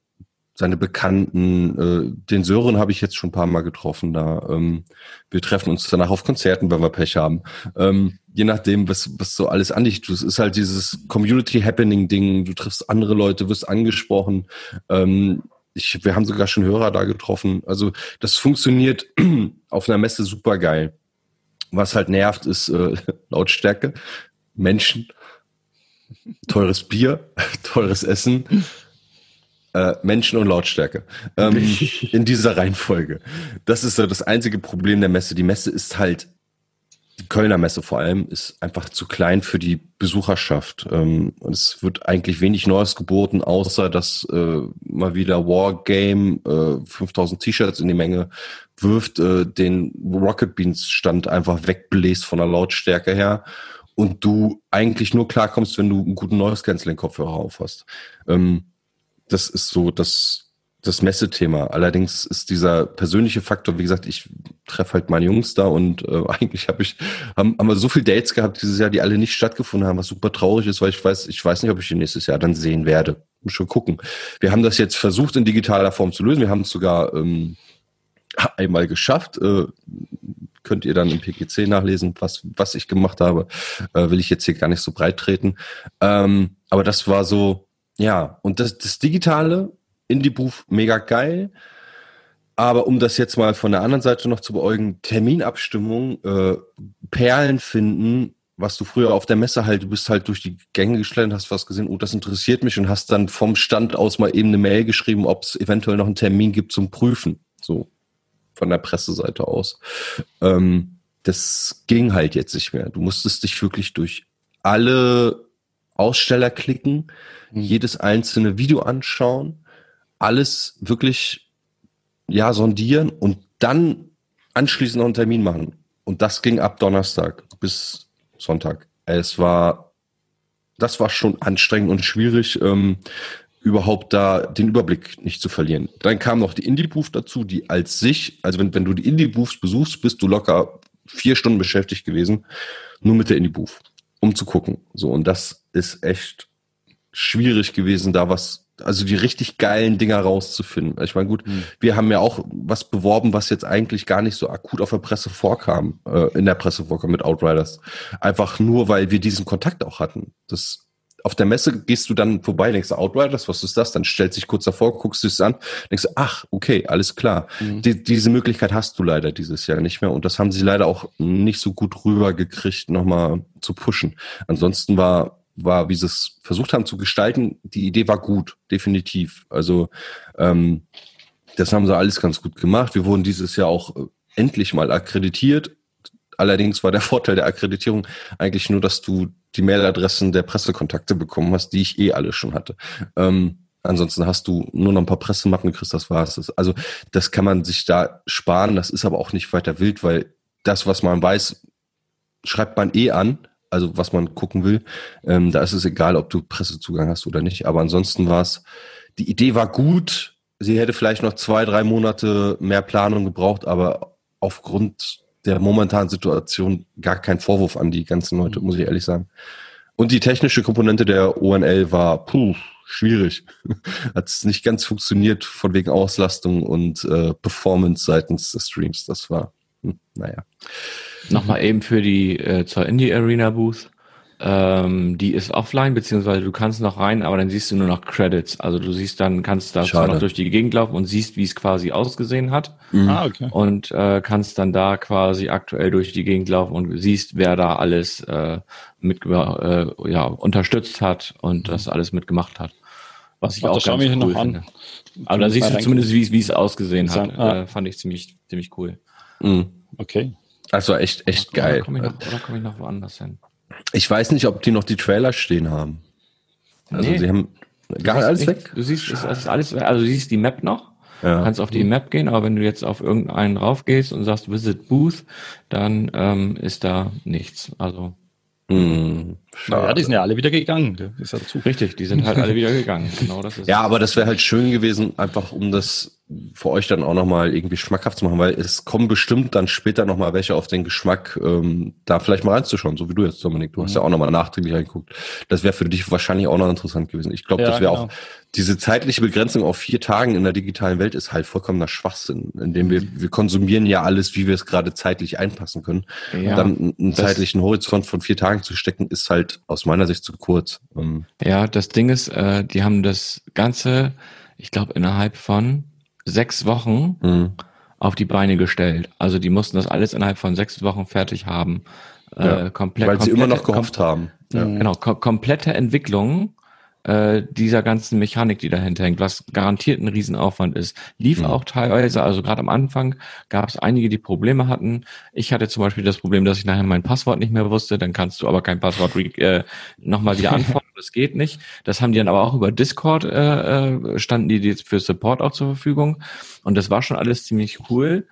Bekannten. Den Sören habe ich jetzt schon ein paar Mal getroffen da. Wir treffen uns danach auf Konzerten, wenn wir Pech haben. Je nachdem, was so alles an dich tut. Es ist halt dieses Community-Happening-Ding. Du triffst andere Leute, wirst angesprochen. Wir haben sogar schon Hörer da getroffen. Also das funktioniert auf einer Messe super geil. Was halt nervt, ist Lautstärke, Menschen, teures Bier, teures Essen, Menschen und Lautstärke. In dieser Reihenfolge. Das ist so das einzige Problem der Messe. Die Messe ist halt, die Kölner Messe vor allem, ist einfach zu klein für die Besucherschaft. Und es wird eigentlich wenig Neues geboten, außer dass mal wieder Wargame 5000 T-Shirts in die Menge wirft, den Rocket Beans Stand einfach wegbläst von der Lautstärke her und du eigentlich nur klarkommst, wenn du einen guten Noise-Canceling-Kopfhörer auf hast. Das ist so das Messethema. Allerdings ist dieser persönliche Faktor, wie gesagt, ich treffe halt meine Jungs da und eigentlich haben wir so viele Dates gehabt dieses Jahr, die alle nicht stattgefunden haben, was super traurig ist, weil ich weiß nicht, ob ich die nächstes Jahr dann sehen werde. Muss schon gucken. Wir haben das jetzt versucht, in digitaler Form zu lösen. Wir haben es sogar einmal geschafft. Könnt ihr dann im PGC nachlesen, was ich gemacht habe. Will ich jetzt hier gar nicht so breit treten. Aber das war so, ja, und das Digitale, Indie-Booth, mega geil. Aber um das jetzt mal von der anderen Seite noch zu beäugen, Terminabstimmung, Perlen finden, was du früher auf der Messe halt, du bist halt durch die Gänge geschlendert, hast was gesehen, oh, das interessiert mich und hast dann vom Stand aus mal eben eine Mail geschrieben, ob es eventuell noch einen Termin gibt zum Prüfen. So. Von der Presseseite aus. Das ging halt jetzt nicht mehr. Du musstest dich wirklich durch alle Aussteller klicken, jedes einzelne Video anschauen, alles wirklich sondieren und dann anschließend noch einen Termin machen. Und das ging ab Donnerstag bis Sonntag. Das war schon anstrengend und schwierig, überhaupt da den Überblick nicht zu verlieren. Dann kam noch die Indie-Booth dazu, die als sich, also wenn du die Indie-Booths besuchst, bist du locker 4 Stunden beschäftigt gewesen, nur mit der Indie-Booth, um zu gucken. So, und das ist echt schwierig gewesen, also die richtig geilen Dinger rauszufinden. Ich meine, gut, wir haben ja auch was beworben, was jetzt eigentlich gar nicht so akut auf der Presse vorkam, in der Presse vorkam mit Outriders. Einfach nur, weil wir diesen Kontakt auch hatten. Auf der Messe gehst du dann vorbei, denkst du, Outriders, was ist das? Dann stellst dich kurz davor, guckst du es an, denkst du, ach, okay, alles klar. Diese Möglichkeit hast du leider dieses Jahr nicht mehr und das haben sie leider auch nicht so gut rübergekriegt, nochmal zu pushen. Ansonsten war, wie sie es versucht haben zu gestalten, die Idee war gut, definitiv. Also das haben sie alles ganz gut gemacht. Wir wurden dieses Jahr auch endlich mal akkreditiert. Allerdings war der Vorteil der Akkreditierung eigentlich nur, dass du die Mailadressen der Pressekontakte bekommen hast, die ich alle schon hatte. Ansonsten hast du nur noch ein paar Pressemappen gekriegt, das war's. Also das kann man sich da sparen, das ist aber auch nicht weiter wild, weil das, was man weiß, schreibt man an, also was man gucken will. Da ist es egal, ob du Pressezugang hast oder nicht. Aber ansonsten die Idee war gut. Sie hätte vielleicht noch 2-3 Monate mehr Planung gebraucht, aber aufgrund der momentanen Situation gar kein Vorwurf an die ganzen Leute, muss ich ehrlich sagen. Und die technische Komponente der ONL war schwierig. Hat es nicht ganz funktioniert von wegen Auslastung und Performance seitens des Streams. Das war, naja. Nochmal eben für die zur Indie Arena Booth. Die ist offline, beziehungsweise du kannst noch rein, aber dann siehst du nur noch Credits. Also du kannst da zwar noch durch die Gegend laufen und siehst, wie es quasi ausgesehen hat. Okay. Und kannst dann da quasi aktuell durch die Gegend laufen und siehst, wer da alles unterstützt hat und das alles mitgemacht hat. Was ich auch ganz cool finde. Aber da siehst du zumindest, wie es ausgesehen hat. Fand ich ziemlich cool. Okay. Also echt geil. Oder komme ich noch woanders hin? Ich weiß nicht, ob die noch die Trailer stehen haben. Also sie haben gar alles weg. Du siehst, es ist alles, also du siehst die Map noch. Ja. Du kannst auf die Map gehen, aber wenn du jetzt auf irgendeinen raufgehst und sagst Visit Booth, dann ist da nichts. Also Ja, die sind ja alle wieder gegangen. Ist ja richtig, die sind halt alle wieder gegangen. Genau, das ist ja, aber das wäre halt schön gewesen, einfach um das für euch dann auch nochmal irgendwie schmackhaft zu machen, weil es kommen bestimmt dann später nochmal welche auf den Geschmack, da vielleicht mal reinzuschauen, so wie du jetzt, Dominik. Du hast ja auch nochmal nachträglich reingeguckt. Das wäre für dich wahrscheinlich auch noch interessant gewesen. Ich glaube, das wäre auch, diese zeitliche Begrenzung auf 4 Tagen in der digitalen Welt ist halt vollkommener Schwachsinn, indem wir konsumieren ja alles, wie wir es gerade zeitlich einpassen können. Ja, dann einen zeitlichen Horizont von 4 Tagen zu stecken, ist halt aus meiner Sicht zu kurz. Ja, das Ding ist, die haben das Ganze, ich glaube, innerhalb von 6 Wochen auf die Beine gestellt. Also die mussten das alles innerhalb von 6 Wochen fertig haben. Weil sie immer noch gehofft haben. Ja. Genau, komplette Entwicklung dieser ganzen Mechanik, die dahinter hängt, was garantiert ein Riesenaufwand ist. Lief auch teilweise, also gerade am Anfang gab es einige, die Probleme hatten. Ich hatte zum Beispiel das Problem, dass ich nachher mein Passwort nicht mehr wusste, dann kannst du aber kein Passwort nochmal wieder anfordern, das geht nicht. Das haben die dann aber auch über Discord, standen die jetzt für Support auch zur Verfügung und das war schon alles ziemlich cool.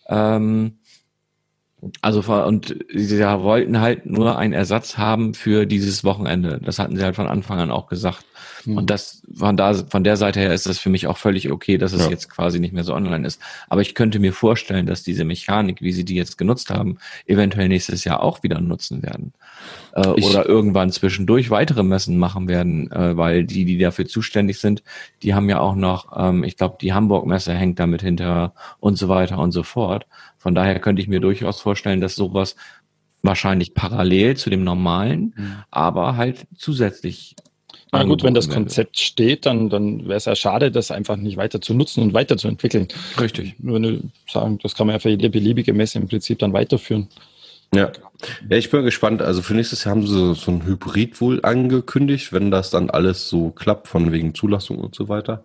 Und sie wollten halt nur einen Ersatz haben für dieses Wochenende. Das hatten sie halt von Anfang an auch gesagt. Und das von der Seite her ist das für mich auch völlig okay, dass es jetzt quasi nicht mehr so online ist. Aber ich könnte mir vorstellen, dass diese Mechanik, wie sie die jetzt genutzt haben, eventuell nächstes Jahr auch wieder nutzen werden. Oder irgendwann zwischendurch weitere Messen machen werden, weil die dafür zuständig sind, die haben ja auch noch, ich glaube, die Hamburg-Messe hängt damit hinter und so weiter und so fort. Von daher könnte ich mir durchaus vorstellen, dass sowas wahrscheinlich parallel zu dem normalen, aber halt zusätzlich. Na gut, wenn das Konzept steht, dann wäre es ja schade, das einfach nicht weiter zu nutzen und weiterzuentwickeln. Richtig. Würde sagen, das kann man ja für jede beliebige Messe im Prinzip dann weiterführen. Ja, ich bin gespannt. Also für nächstes Jahr haben sie so ein Hybrid wohl angekündigt, wenn das dann alles so klappt, von wegen Zulassung und so weiter.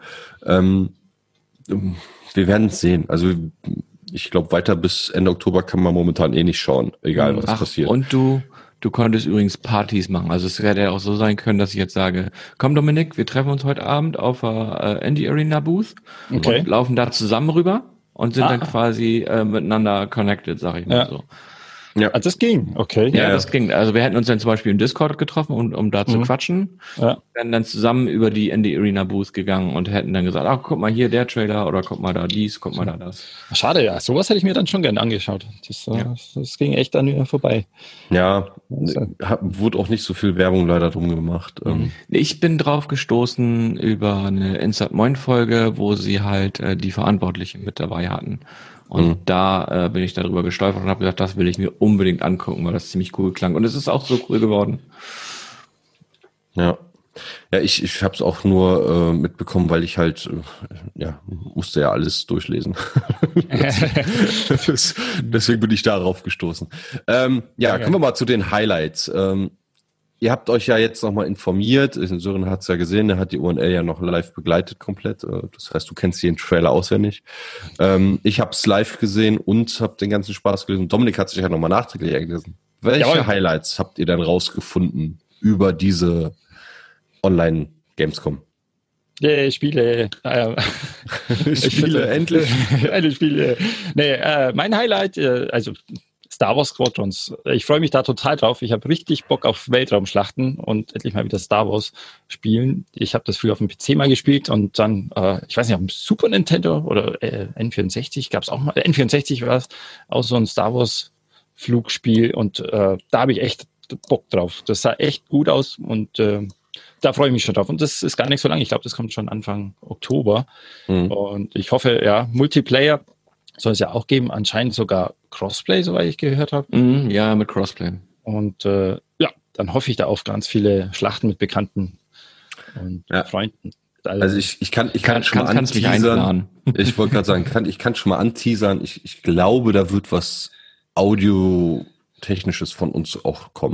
Wir werden es sehen. Also ich glaube, weiter bis Ende Oktober kann man momentan nicht schauen, egal was passiert. Und du konntest übrigens Partys machen. Also es hätte ja auch so sein können, dass ich jetzt sage, komm Dominik, wir treffen uns heute Abend auf der Indie Arena Booth und laufen da zusammen rüber und sind dann quasi miteinander connected, sag ich mal so. Ja, also das ging, okay. Ja, das ging. Also wir hätten uns dann zum Beispiel im Discord getroffen, um da zu quatschen. Ja. Wären dann zusammen über die Indie Arena Booth gegangen und hätten dann gesagt, ach, guck mal hier der Trailer oder guck mal da dies, guck mal da das. Schade, ja. Sowas hätte ich mir dann schon gerne angeschaut. Das ging echt an mir vorbei. Ja, wurde auch nicht so viel Werbung leider drum gemacht. Ich bin drauf gestoßen über eine Inside Moin Folge, wo sie halt die Verantwortlichen mit dabei hatten. Und da bin ich darüber gestolpert und habe gesagt, das will ich mir unbedingt angucken, weil das ziemlich cool klang. Und es ist auch so cool geworden. Ja, ich habe es auch nur mitbekommen, weil ich halt, musste ja alles durchlesen. Deswegen bin ich darauf gestoßen. Kommen wir mal zu den Highlights. Ihr habt euch ja jetzt nochmal informiert. Sören hat es ja gesehen, der hat die UNL ja noch live begleitet komplett. Das heißt, du kennst den Trailer auswendig. Ich habe es live gesehen und habe den ganzen Spaß gelesen. Dominik hat sich ja nochmal nachträglich eingelesen. Welche Highlights habt ihr denn rausgefunden über diese Online-Gamescom? Spiele. Spiele, endlich. Endlich Spiele. Nee, mein Highlight, Star Wars Squadrons. Ich freue mich da total drauf. Ich habe richtig Bock auf Weltraumschlachten und endlich mal wieder Star Wars spielen. Ich habe das früher auf dem PC mal gespielt und dann, ich weiß nicht, auf dem Super Nintendo oder N64 gab es auch mal. N64 war es auch so ein Star Wars Flugspiel und da habe ich echt Bock drauf. Das sah echt gut aus und da freue ich mich schon drauf. Und das ist gar nicht so lange. Ich glaube, das kommt schon Anfang Oktober. Und ich hoffe, ja, Multiplayer soll es ja auch geben. Anscheinend sogar Crossplay, soweit ich gehört habe. Ja, mit Crossplay. Und ja, dann hoffe ich da auf ganz viele Schlachten mit Bekannten und Freunden. Also ich kann schon mal anteasern. Ich wollte gerade sagen, ich kann schon mal anteasern. Ich glaube, da wird was Audio-Technisches von uns auch kommen.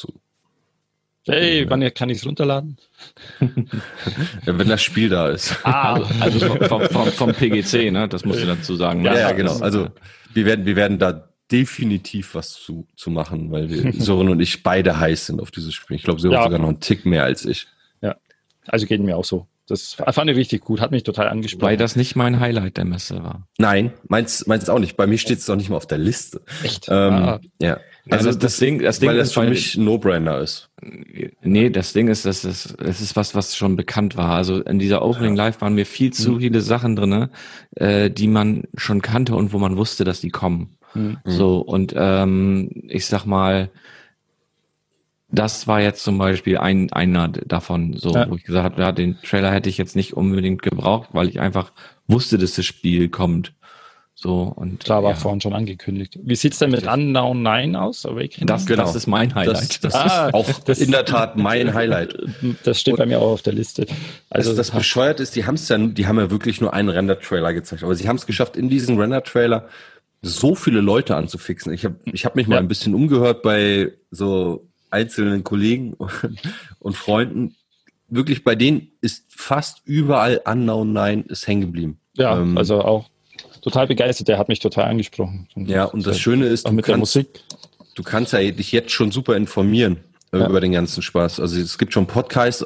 Hey, wann kann ich es runterladen? Ja, wenn das Spiel da ist. Also vom PGC, ne? Das musst du dazu sagen. Ja, genau. Also wir werden da definitiv was zu machen, weil Sören und ich beide heiß sind auf dieses Spiel. Ich glaube, Sören sogar noch einen Tick mehr als ich. Ja, also geht mir auch so. Das fand ich richtig gut, hat mich total angesprochen. Weil das nicht mein Highlight der Messe war. Nein, meins auch nicht. Bei mir steht es doch nicht mal auf der Liste. Echt? Ja. Also das Ding weil das für mich ein No-Brainer ist. Nee, das Ding ist, das ist was schon bekannt war. Also in dieser Opening Live waren mir viel zu viele Sachen drinne, die man schon kannte und wo man wusste, dass die kommen. So, und ich sag mal, das war jetzt zum Beispiel einer davon, so, wo ich gesagt habe, ja, den Trailer hätte ich jetzt nicht unbedingt gebraucht, weil ich einfach wusste, dass das Spiel kommt. So, und klar, war vorhin schon angekündigt. Wie sieht's denn mit Unknown 9 aus? Awakening? Das ist mein Highlight. Das ist auch in der Tat mein Highlight. Das steht bei mir auch auf der Liste. Also das bescheuert ist, die haben ja wirklich nur einen Render-Trailer gezeigt, aber sie haben es geschafft, in diesen Render-Trailer so viele Leute anzufixen. Ich hab mich mal ein bisschen umgehört bei so einzelnen Kollegen und Freunden. Wirklich, bei denen ist fast überall Unknown 9 ist hängen geblieben. Ja, also auch total begeistert, der hat mich total angesprochen. Ja, und das Schöne ist, mit der Musik. Du kannst ja dich jetzt schon super informieren über den ganzen Spaß. Also es gibt schon Podcast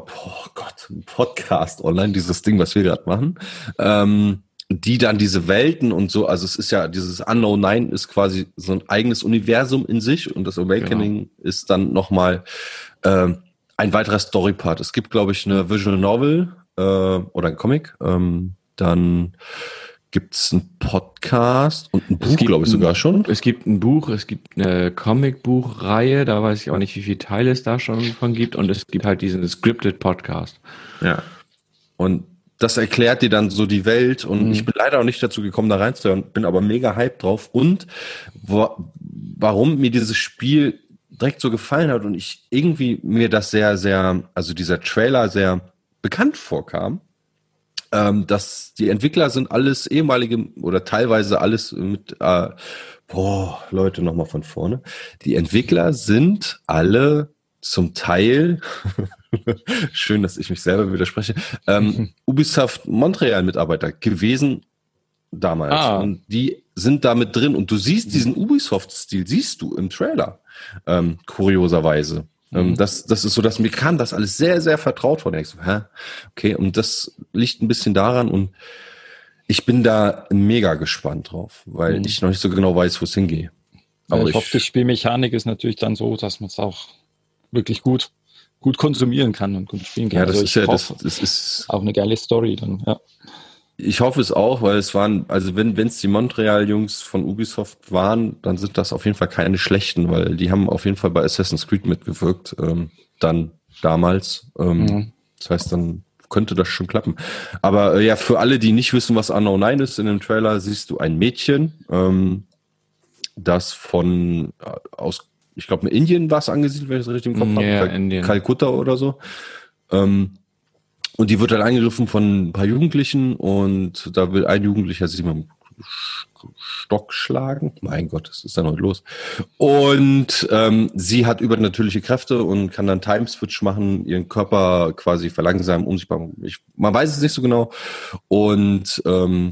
online, dieses Ding, was wir gerade machen, die dann diese Welten und so, also es ist ja, dieses Unknown 9 ist quasi so ein eigenes Universum in sich und das Awakening ist dann nochmal ein weiterer Storypart. Es gibt, glaube ich, eine Visual Novel oder ein Comic, dann gibt's einen Podcast und ein Buch, glaube ich, sogar schon. Es gibt ein Buch, es gibt eine Comic-Buch-Reihe, da weiß ich auch nicht, wie viele Teile es da schon von gibt, und es gibt halt diesen Scripted Podcast. Ja. Und das erklärt dir dann so die Welt und ich bin leider auch nicht dazu gekommen, da reinzuhören, bin aber mega hyped drauf und warum mir dieses Spiel direkt so gefallen hat und ich irgendwie mir das sehr, sehr, also dieser Trailer sehr bekannt vorkam, dass die Entwickler sind alles ehemalige oder teilweise alles mit, Leute, nochmal von vorne. Die Entwickler sind alle zum Teil, schön, dass ich mich selber widerspreche, Ubisoft Montreal-Mitarbeiter gewesen damals. Und die sind da mit drin und du siehst diesen Ubisoft-Stil, siehst du im Trailer, kurioserweise. Das ist so, dass mir kam das alles sehr, sehr vertraut vor. Ich so, okay, und das liegt ein bisschen daran und ich bin da mega gespannt drauf, weil ich noch nicht so genau weiß, wo es hingeht. Aber ich hoffe, die Spielmechanik ist natürlich dann so, dass man es auch wirklich gut konsumieren kann und gut spielen kann. Ja, das ist auch eine geile Story dann, ja. Ich hoffe es auch, weil es waren, also wenn es die Montreal-Jungs von Ubisoft waren, dann sind das auf jeden Fall keine schlechten, weil die haben auf jeden Fall bei Assassin's Creed mitgewirkt, dann damals. Das heißt, dann könnte das schon klappen. Aber ja, für alle, die nicht wissen, was Unknown 9 ist, in dem Trailer siehst du ein Mädchen, das aus, ich glaube, in Indien war es angesiedelt, wenn ich das richtig im Kopf habe. Ja, Indien. Kalkutta oder so. Und die wird dann angegriffen von ein paar Jugendlichen und da will ein Jugendlicher sich mit dem Stock schlagen. Mein Gott, was ist da heute los? Und sie hat übernatürliche Kräfte und kann dann Timeswitch machen, ihren Körper quasi verlangsamen, unsichtbar. Man weiß es nicht so genau. Und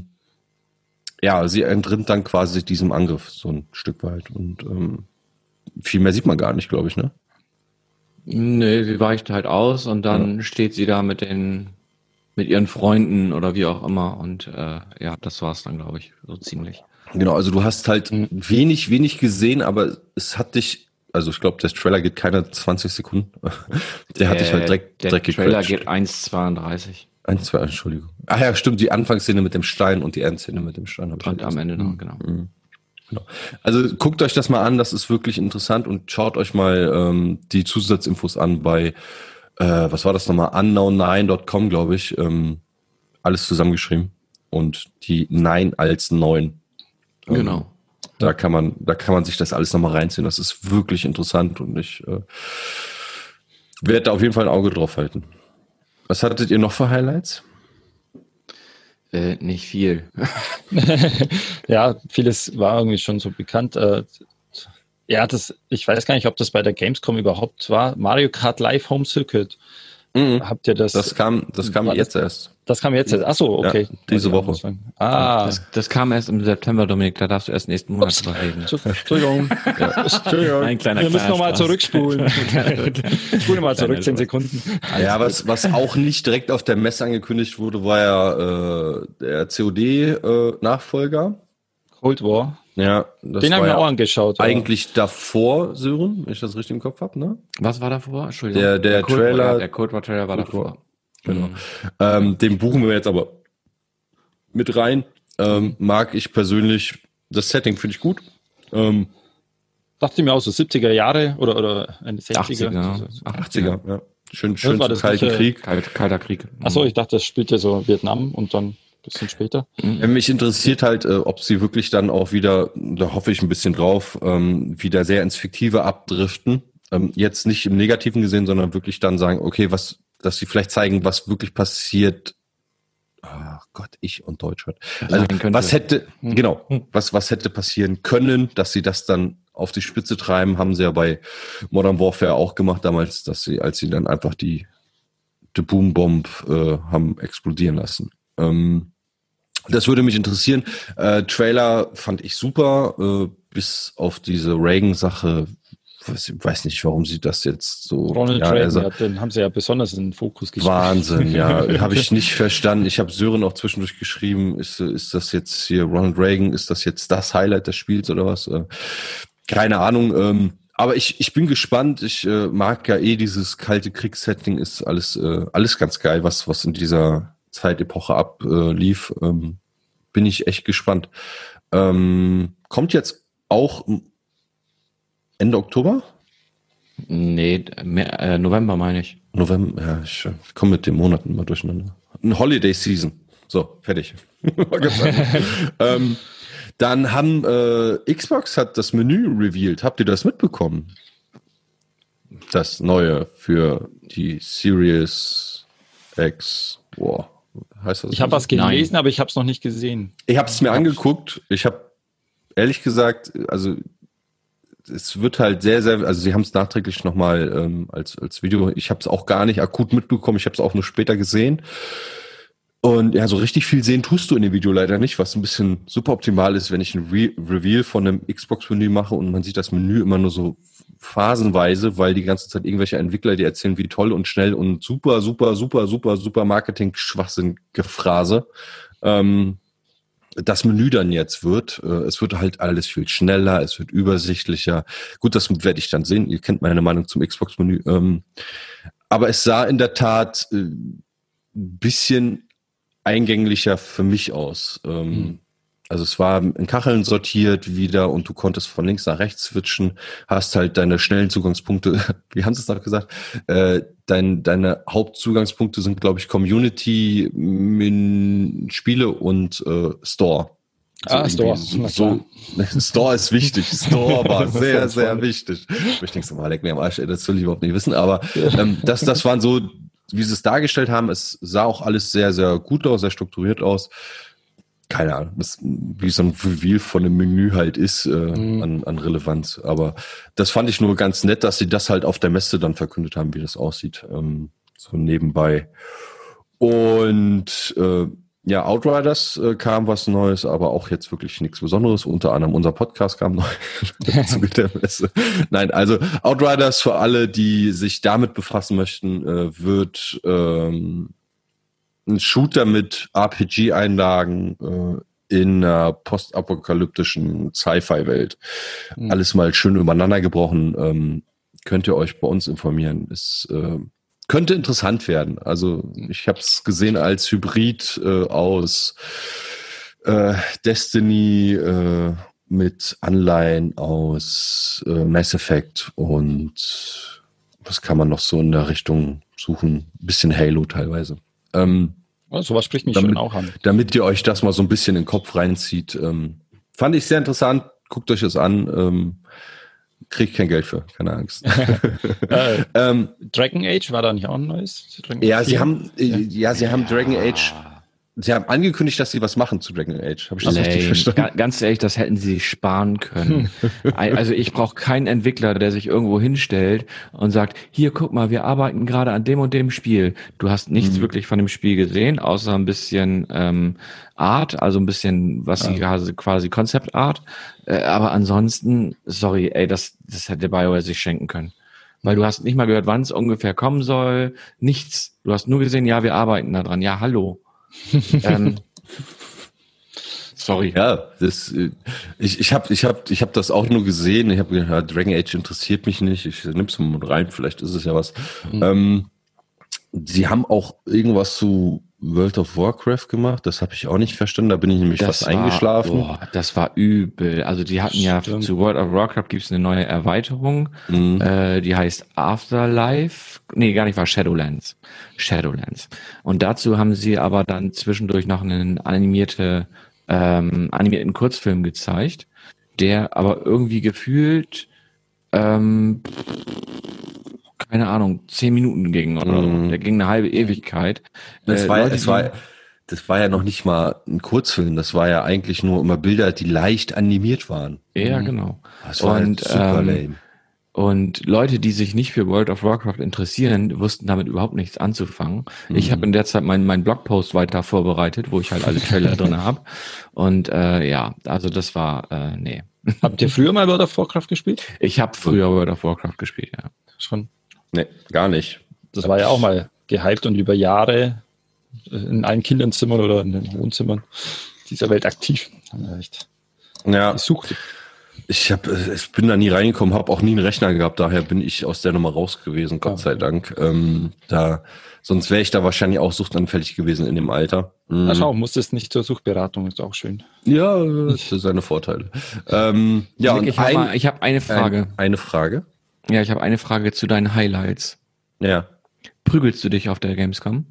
sie entrinnt dann quasi diesem Angriff so ein Stück weit. Und viel mehr sieht man gar nicht, glaube ich, ne? Nee, sie weicht halt aus und dann steht sie da mit den mit ihren Freunden oder wie auch immer. Und ja, das war's dann, glaube ich, so ziemlich. Genau, also du hast halt wenig gesehen, aber es hat dich, also ich glaube, der Trailer geht keine 20 Sekunden. Der hat dich halt direkt Der Trailer geht 1,32. 1, 2, Entschuldigung. Ach ja, stimmt, die Anfangsszene mit dem Stein und die Endszene mit dem Stein. Und am Ende noch, genau. Genau. Also guckt euch das mal an, das ist wirklich interessant und schaut euch mal die Zusatzinfos an bei, was war das nochmal, unknown9.com, glaube ich, alles zusammengeschrieben und die 9 als 9. Genau. Da kann man sich das alles nochmal reinziehen, das ist wirklich interessant und ich werde da auf jeden Fall ein Auge drauf halten. Was hattet ihr noch für Highlights? Nicht viel. Ja, vieles war irgendwie schon so bekannt. Ja, ich weiß gar nicht, ob das bei der Gamescom überhaupt war. Mario Kart Live Home Circuit. Habt ihr das? Das kam jetzt erst. Das kam jetzt erst. Ach so, okay. Ja, diese Woche. Das kam erst im September, Dominik. Da darfst du erst nächsten Monat drüber reden. Entschuldigung. Entschuldigung. Wir müssen nochmal zurückspulen. Spule mal zurück, 10 Sekunden. Ja, was auch nicht direkt auf der Messe angekündigt wurde, war ja der COD-Nachfolger. Cold War. Ja, den haben wir auch angeschaut. Eigentlich davor, Sören, wenn ich das richtig im Kopf habe, ne? Was war davor? Entschuldigung. Der Trailer. Der Cold War Trailer war davor. Genau. Den buchen wir jetzt aber mit rein. Mag ich persönlich, das Setting finde ich gut. Dachte ich mir auch so 70er Jahre oder eine 60er. 80er, ja. Schön war das Kalten Krieg. Kalter Krieg. Achso, ich dachte, das spielte so Vietnam und dann bisschen später. Mich interessiert halt, ob sie wirklich dann auch wieder, da hoffe ich ein bisschen drauf, wieder sehr ins Fiktive abdriften. Jetzt nicht im Negativen gesehen, sondern wirklich dann sagen, okay, dass sie vielleicht zeigen, was wirklich passiert. Ach Gott, ich und Deutschland. Also was hätte passieren können, dass sie das dann auf die Spitze treiben, haben sie ja bei Modern Warfare auch gemacht damals, als sie dann einfach die Boom Bomb haben explodieren lassen. Das würde mich interessieren. Trailer fand ich super, bis auf diese Reagan-Sache. Ich weiß nicht, warum sie das jetzt so... Ronald Reagan, den haben sie ja besonders in den Fokus gestellt. Wahnsinn, ja. Habe ich nicht verstanden. Ich habe Sören auch zwischendurch geschrieben, ist das jetzt hier Ronald Reagan, ist das jetzt das Highlight des Spiels oder was? Keine Ahnung. Aber ich bin gespannt. Ich mag ja dieses kalte Kriegssetting, ist alles ganz geil, was in dieser Zeitepoche ablief. Bin ich echt gespannt. Kommt jetzt auch Ende Oktober? Nee, November meine ich. November, ja, ich komme mit den Monaten mal durcheinander. Ein Holiday Season. So, fertig. Dann haben Xbox hat das Menü revealed. Habt ihr das mitbekommen? Das neue für die Series X. Wow. Heißt das? Ich habe was gelesen, aber ich habe es noch nicht gesehen. Ich habe es mir angeguckt. Ich habe ehrlich gesagt, also es wird halt sehr, sehr, also sie haben es nachträglich nochmal als Video, ich habe es auch gar nicht akut mitbekommen, ich habe es auch nur später gesehen. Und ja, so richtig viel sehen tust du in dem Video leider nicht, was ein bisschen super optimal ist, wenn ich ein Reveal von einem Xbox-Menü mache und man sieht das Menü immer nur so phasenweise, weil die ganze Zeit irgendwelche Entwickler, die erzählen, wie toll und schnell und super Marketing-Schwachsinn-Gefrase das Menü dann jetzt wird. Es wird halt alles viel schneller, es wird übersichtlicher. Gut, das werde ich dann sehen. Ihr kennt meine Meinung zum Xbox-Menü. Aber es sah in der Tat ein bisschen eingänglicher für mich aus. Also es war in Kacheln sortiert wieder und du konntest von links nach rechts switchen, hast halt deine schnellen Zugangspunkte, wie haben sie es noch gesagt? Deine Hauptzugangspunkte sind, glaube ich, Community, Spiele und Store. Store. Store ist wichtig. Store war sehr, sehr wichtig. Ich denke so mal, leck mir am Arsch, das will ich überhaupt nicht wissen, aber das waren so, wie sie es dargestellt haben, es sah auch alles sehr, sehr gut aus, sehr strukturiert aus. Keine Ahnung, wie so ein Reveal von einem Menü halt ist an Relevanz. Aber das fand ich nur ganz nett, dass sie das halt auf der Messe dann verkündet haben, wie das aussieht. So nebenbei. Und ja, Outriders kam was Neues, aber auch jetzt wirklich nichts Besonderes. Unter anderem unser Podcast kam neu zu der Messe. Nein, also Outriders für alle, die sich damit befassen möchten, wird ein Shooter mit RPG-Einlagen in einer postapokalyptischen Sci-Fi-Welt. Alles mal schön übereinander gebrochen. Könnt ihr euch bei uns informieren. Es könnte interessant werden. Also ich habe es gesehen als Hybrid aus Destiny mit Anleihen aus Mass Effect und was kann man noch so in der Richtung suchen? Ein bisschen Halo teilweise. Sowas spricht mich schon auch an. Damit ihr euch das mal so ein bisschen in den Kopf reinzieht. Fand ich sehr interessant. Guckt euch das an. Kriegt kein Geld für, keine Angst. Dragon Age, war da nicht auch ein neues? Sie haben Dragon Age. Sie haben angekündigt, dass sie was machen zu Dragon Age. Habe ich das richtig verstanden? Ganz ehrlich, das hätten sie sparen können. Also ich brauche keinen Entwickler, der sich irgendwo hinstellt und sagt, hier, guck mal, wir arbeiten gerade an dem und dem Spiel. Du hast nichts wirklich von dem Spiel gesehen, außer ein bisschen Art, also ein bisschen, was sie quasi Concept Art. Aber ansonsten, sorry, das hätte BioWare sich schenken können. Weil du hast nicht mal gehört, wann es ungefähr kommen soll. Nichts. Du hast nur gesehen, ja, wir arbeiten da dran. Ja, hallo. Sorry. Ja, ich hab das auch nur gesehen. Ich habe gedacht, Dragon Age interessiert mich nicht. Ich nimm's mal rein, vielleicht ist es ja was. Sie haben auch irgendwas zu World of Warcraft gemacht. Das habe ich auch nicht verstanden. Da bin ich nämlich fast eingeschlafen. Das war übel. Also die hatten zu World of Warcraft gibt's eine neue Erweiterung. Die heißt Afterlife. Nee, gar nicht, war Shadowlands. Und dazu haben sie aber dann zwischendurch noch einen animierten Kurzfilm gezeigt, der aber irgendwie gefühlt keine Ahnung, 10 Minuten ging oder so. Der ging eine halbe Ewigkeit. Das war ja noch nicht mal ein Kurzfilm, das war ja eigentlich nur immer Bilder, die leicht animiert waren. Ja, genau. Das war halt super lame. Und Leute, die sich nicht für World of Warcraft interessieren, wussten damit überhaupt nichts anzufangen. Ich habe in der Zeit meinen Blogpost weiter vorbereitet, wo ich halt alle Trailer drin habe. Und also das war, nee. Habt ihr früher mal World of Warcraft gespielt? Ich habe früher World of Warcraft gespielt, ja. Schon? Nee, gar nicht. Das war ja auch mal gehypt und über Jahre in allen Kinderzimmern oder in den Wohnzimmern dieser Welt aktiv. Ja. Gesucht. Ich bin da nie reingekommen, habe auch nie einen Rechner gehabt, daher bin ich aus der Nummer raus gewesen, Gott sei Dank. Sonst wäre ich da wahrscheinlich auch suchtanfällig gewesen in dem Alter. Na schau, musstest nicht zur Suchberatung, ist auch schön. Ja, das ist seine Vorteile. Ich habe eine Frage. Eine Frage? Ja, ich habe eine Frage zu deinen Highlights. Ja. Prügelst du dich auf der Gamescom?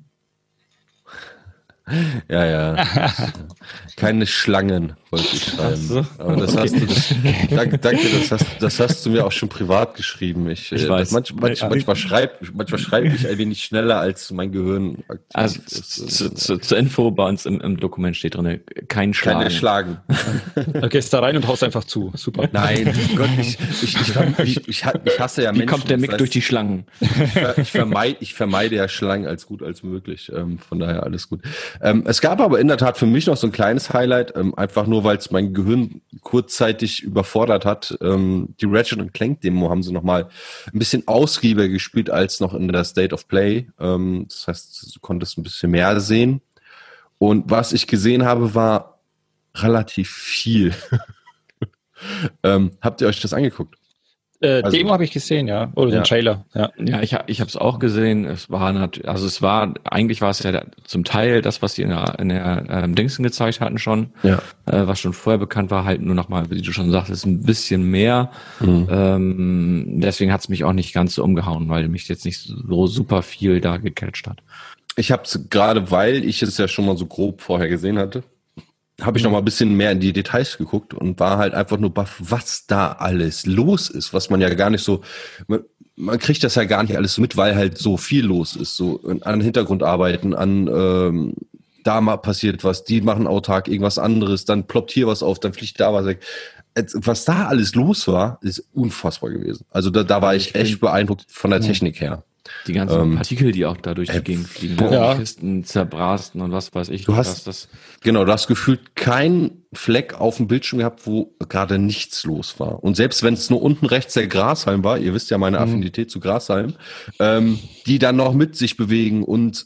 Ja. Keine Schlangen, wollte ich schreiben. So. Aber das hast du, danke, das hast du mir auch schon privat geschrieben. Ich weiß. Manchmal schreibe ich ein wenig schneller, als mein Gehirn aktiv ist. Zur Info, bei uns im Dokument steht drin, kein Schlagen. Keine Schlagen. Da gehst da rein und haust einfach zu. Super. Nein, Gott, ich hasse ja Menschen. Wie kommt der Mick durch die Schlangen? Ich vermeide ja Schlangen als gut als möglich. Von daher alles gut. Es gab aber in der Tat für mich noch so ein kleines Highlight, einfach nur, weil es mein Gehirn kurzzeitig überfordert hat. Die Ratchet & Clank Demo haben sie nochmal ein bisschen ausgiebiger gespielt als noch in der State of Play. Das heißt, du konntest ein bisschen mehr sehen. Und was ich gesehen habe, war relativ viel. Habt ihr euch das angeguckt? Demo habe ich gesehen, ja. Oder den Trailer, ja. Ja, ich habe es auch gesehen. Eigentlich war es ja zum Teil das, was die in der Dingsen gezeigt hatten schon. Ja. Was schon vorher bekannt war, halt nur nochmal, wie du schon sagtest, ein bisschen mehr. Deswegen hat es mich auch nicht ganz so umgehauen, weil mich jetzt nicht so super viel da gecatcht hat. Ich habe es gerade, weil ich es ja schon mal so grob vorher gesehen hatte, habe ich noch mal ein bisschen mehr in die Details geguckt und war halt einfach nur baff, was da alles los ist, was man ja gar nicht so, man kriegt das ja gar nicht alles mit, weil halt so viel los ist, so an Hintergrundarbeiten, da mal passiert was, die machen autark irgendwas anderes, dann ploppt hier was auf, dann fliegt da was weg. Was da alles los war, ist unfassbar gewesen. Also da war ich echt beeindruckt von der Technik her. Die ganzen Partikel, die auch da durch die Gegend fliegen, Kisten zerbrasten und was weiß ich. Du hast gefühlt keinen Fleck auf dem Bildschirm gehabt, wo gerade nichts los war. Und selbst wenn es nur unten rechts der Grashalm war, ihr wisst ja meine Affinität zu Grashalm, die dann noch mit sich bewegen und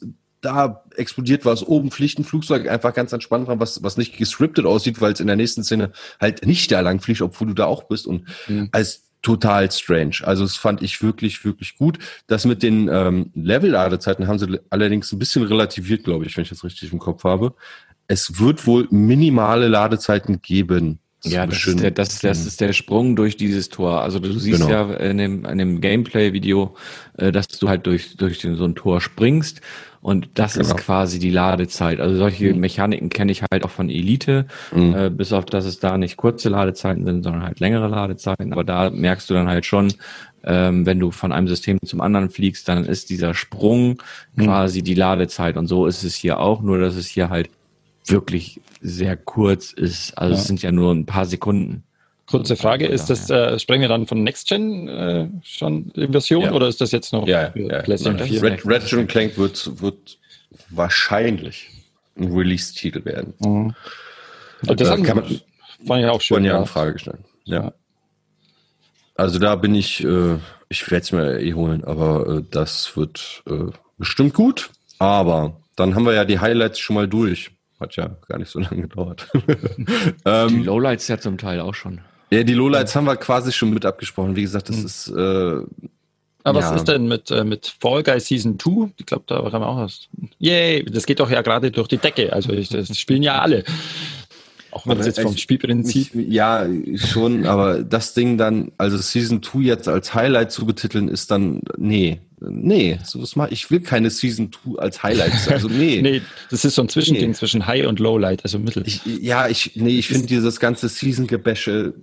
da explodiert was, oben fliegt ein Flugzeug einfach ganz entspannt dran, was nicht gescriptet aussieht, weil es in der nächsten Szene halt nicht da lang fliegt, obwohl du da auch bist und als total strange. Also das fand ich wirklich, wirklich gut. Das mit den Level-Ladezeiten haben sie allerdings ein bisschen relativiert, glaube ich, wenn ich das richtig im Kopf habe. Es wird wohl minimale Ladezeiten geben. Ja, das ist der Sprung durch dieses Tor. Also du siehst ja in dem Gameplay-Video, dass du halt durch so ein Tor springst und das ist quasi die Ladezeit. Also solche Mechaniken kenne ich halt auch von Elite, bis auf dass es da nicht kurze Ladezeiten sind, sondern halt längere Ladezeiten. Aber da merkst du dann halt schon, wenn du von einem System zum anderen fliegst, dann ist dieser Sprung quasi die Ladezeit und so ist es hier auch, nur dass es hier halt wirklich sehr kurz ist. Also es sind ja nur ein paar Sekunden. Kurze Frage, ist das, sprechen wir dann von Next Gen schon in Version oder ist das jetzt noch PlayStation 4? Ratchet & Clank wird wahrscheinlich ein Release-Titel werden. Also das fand ich auch schön. Ja, eine Frage gestellt. Ja. Also da bin ich werde es mir holen, aber das wird bestimmt gut. Aber dann haben wir ja die Highlights schon mal durch. Hat ja gar nicht so lange gedauert. Die Lowlights ja zum Teil auch schon. Ja, die Lowlights haben wir quasi schon mit abgesprochen. Wie gesagt, das ist... Aber was ist denn mit Fall Guys Season 2? Ich glaube, da haben wir auch was. Yay, das geht doch ja gerade durch die Decke. Also das spielen ja alle. Auch wenn es jetzt vom Spielprinzip... Ja, schon, aber das Ding dann, also Season 2 jetzt als Highlight zu betiteln, ist dann... Nee, sowas mal. Ich will keine Season 2 als Highlights. Also nee, das ist so ein Zwischending zwischen High und Lowlight, also Mittel. Ich finde dieses ganze Season-Gebäsche,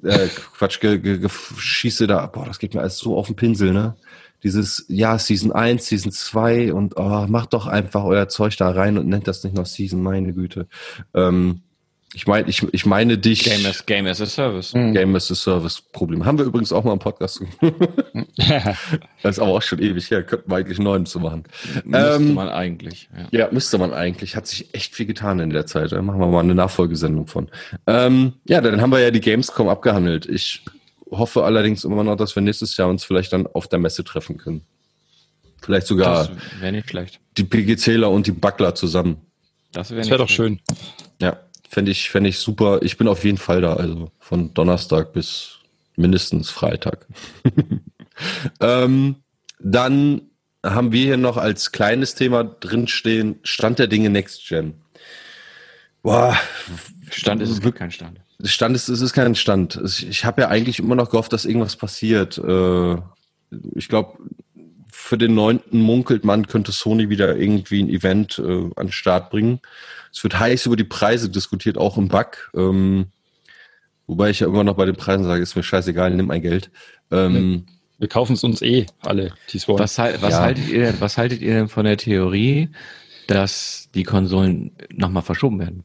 Geschieße da, das geht mir alles so auf den Pinsel, ne? Dieses, Season 1, Season 2 und macht doch einfach euer Zeug da rein und nennt das nicht noch Season, meine Güte. Ich meine dich. Game as a Service. Game as a Service Problem. Haben wir übrigens auch mal im Podcast. Das ist aber auch schon ewig her. Könnten wir eigentlich einen neuen zu machen. Müsste man eigentlich. Ja, müsste man eigentlich. Hat sich echt viel getan in der Zeit. Da machen wir mal eine Nachfolgesendung von. dann haben wir ja die Gamescom abgehandelt. Ich hoffe allerdings immer noch, dass wir nächstes Jahr uns vielleicht dann auf der Messe treffen können. Vielleicht sogar. Das wäre nicht schlecht. Die PGCler und die Buckler zusammen. Das wäre doch schön. Ja. Fände ich super. Ich bin auf jeden Fall da, also von Donnerstag bis mindestens Freitag. Dann haben wir hier noch als kleines Thema drinstehen, Stand der Dinge Next Gen. Stand ist wirklich kein Stand. Es ist kein Stand. Ich habe ja eigentlich immer noch gehofft, dass irgendwas passiert. Ich glaube, für den 9. munkelt man, könnte Sony wieder irgendwie ein Event an den Start bringen. Es wird heiß über die Preise diskutiert, auch im Bug. Wobei ich ja immer noch bei den Preisen sage, ist mir scheißegal, nimm mein Geld. Wir kaufen es uns alle, die es wollen. Was haltet ihr denn von der Theorie, dass die Konsolen nochmal verschoben werden?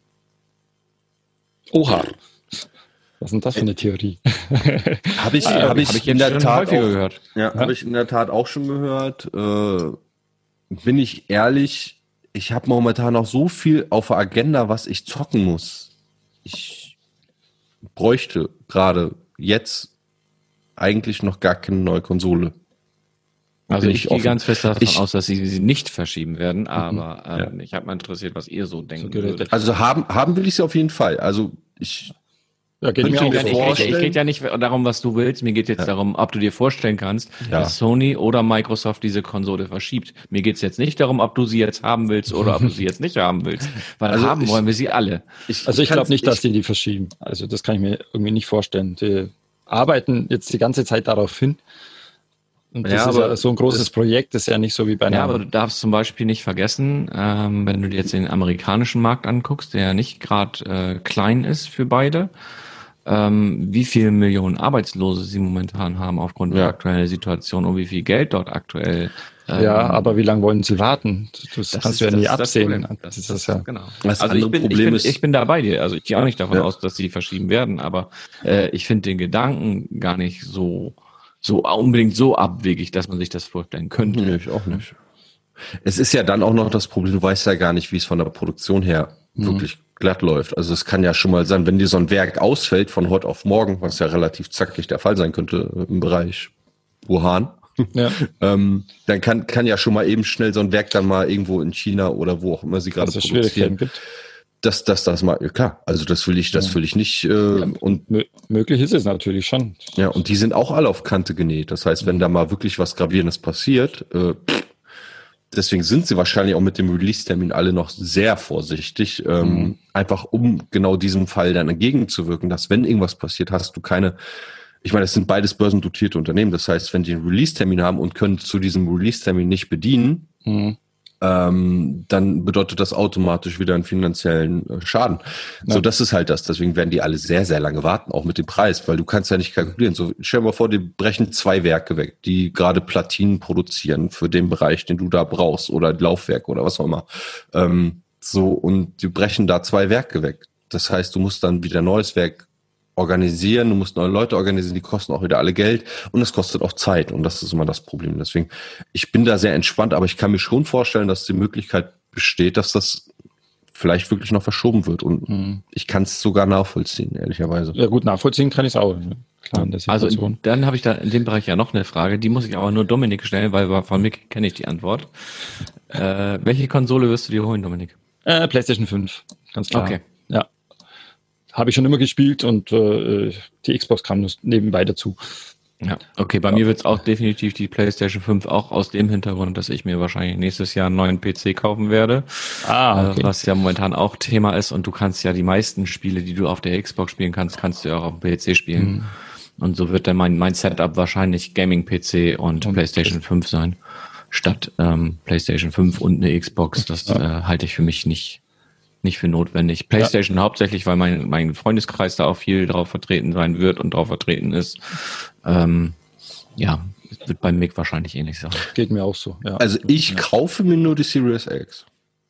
Oha. Was ist denn das für eine Theorie? Habe ich in der Tat häufiger gehört. Ja, habe ich in der Tat auch schon gehört. Bin ich ehrlich, ich habe momentan noch so viel auf der Agenda, was ich zocken muss. Ich bräuchte gerade jetzt eigentlich noch gar keine neue Konsole. Also ich gehe ganz fest davon aus, dass sie nicht verschieben werden, aber ich habe mal interessiert, was ihr so denkt. Also haben will ich sie auf jeden Fall. Also ich geht ja nicht darum, was du willst. Mir geht jetzt darum, ob du dir vorstellen kannst, dass Sony oder Microsoft diese Konsole verschiebt. Mir geht's jetzt nicht darum, ob du sie jetzt haben willst oder ob du sie jetzt nicht haben willst. Weil wollen wir sie alle. Ich glaube nicht, dass die verschieben. Also das kann ich mir irgendwie nicht vorstellen. Die arbeiten jetzt die ganze Zeit darauf hin. Und das ist ja so ein großes Projekt, das ist ja nicht so wie bei einer... Ja, aber du darfst zum Beispiel nicht vergessen, wenn du dir jetzt den amerikanischen Markt anguckst, der ja nicht gerade klein ist für beide, wie viele Millionen Arbeitslose sie momentan haben aufgrund der aktuellen Situation und wie viel Geld dort aktuell... aber wie lange wollen sie warten? Das kannst du ja nie absehen. Das ist das ja. Genau. Also ich bin da bei dir. Also ich gehe auch nicht davon aus, dass sie verschieben werden, aber ich finde den Gedanken gar nicht so unbedingt so abwegig, dass man sich das vorstellen könnte. Nee, ich auch nicht. Es ist ja dann auch noch das Problem, du weißt ja gar nicht, wie es von der Produktion her wirklich glatt läuft. Also es kann ja schon mal sein, wenn dir so ein Werk ausfällt von heute auf morgen, was ja relativ zackig der Fall sein könnte im Bereich Wuhan, Ja. Dann kann ja schon mal eben schnell so ein Werk dann mal irgendwo in China oder wo auch immer sie gerade produzieren. Gibt. Das mal, klar, also das will ich nicht. Und möglich ist es natürlich schon. Ja, und die sind auch alle auf Kante genäht. Das heißt, wenn da mal wirklich was Gravierendes passiert, deswegen sind sie wahrscheinlich auch mit dem Release-Termin alle noch sehr vorsichtig, einfach um genau diesem Fall dann entgegenzuwirken, dass wenn irgendwas passiert, hast du keine, ich meine, es sind beides börsendotierte Unternehmen, das heißt, wenn die einen Release-Termin haben und können zu diesem Release-Termin nicht bedienen, dann bedeutet das automatisch wieder einen finanziellen Schaden. Ja. So, das ist halt das. Deswegen werden die alle sehr, sehr lange warten, auch mit dem Preis, weil du kannst ja nicht kalkulieren. So, stell dir mal vor, die brechen 2 Werke weg, die gerade Platinen produzieren für den Bereich, den du da brauchst, oder Laufwerk oder was auch immer. Und die brechen da 2 Werke weg. Das heißt, du musst dann wieder ein neues Werk organisieren, du musst neue Leute organisieren, die kosten auch wieder alle Geld und es kostet auch Zeit und das ist immer das Problem. Deswegen, ich bin da sehr entspannt, aber ich kann mir schon vorstellen, dass die Möglichkeit besteht, dass das vielleicht wirklich noch verschoben wird und ich kann es sogar nachvollziehen, ehrlicherweise. Ja gut, nachvollziehen kann ich es auch. Klar, also dann habe ich da in dem Bereich ja noch eine Frage, die muss ich aber nur Dominik stellen, weil von mir kenne ich die Antwort. Welche Konsole wirst du dir holen, Dominik? PlayStation 5, ganz klar. Okay. Ja. Habe ich schon immer gespielt und die Xbox kam nur nebenbei dazu. Ja, okay, bei mir wird es auch definitiv die PlayStation 5, auch aus dem Hintergrund, dass ich mir wahrscheinlich nächstes Jahr einen neuen PC kaufen werde. Okay. Was ja momentan auch Thema ist und du kannst ja die meisten Spiele, die du auf der Xbox spielen kannst, kannst du ja auch auf dem PC spielen. Und so wird dann mein Setup wahrscheinlich Gaming-PC und PlayStation 5 sein, statt PlayStation 5 und eine Xbox. Das halte ich für mich nicht für notwendig. PlayStation hauptsächlich, weil mein Freundeskreis da auch viel drauf vertreten sein wird und drauf vertreten ist. Es wird beim Mick wahrscheinlich ähnlich sein. Geht mir auch so. Ja. Also ich kaufe mir nur die Series X.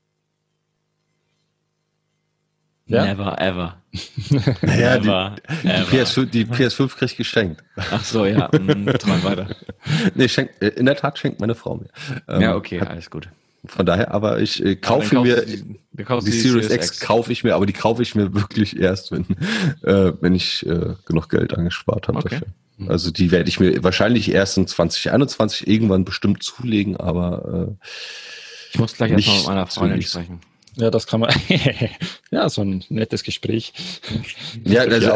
Ja? Never ever. Naja, die PS5 krieg ich geschenkt. Ach so, ja. Träum weiter. Nee, in der Tat schenkt meine Frau mir. Ja, okay, alles gut. Von daher, aber ich kaufe mir die Series X kaufe ich mir, aber die kaufe ich mir wirklich erst, wenn ich genug Geld angespart habe dafür. Also die werde ich mir wahrscheinlich erst in 2021 irgendwann bestimmt zulegen, aber ich muss gleich erstmal mit meiner Freundin sprechen. Ja, das kann man. Ja, so ein nettes Gespräch. Ja, also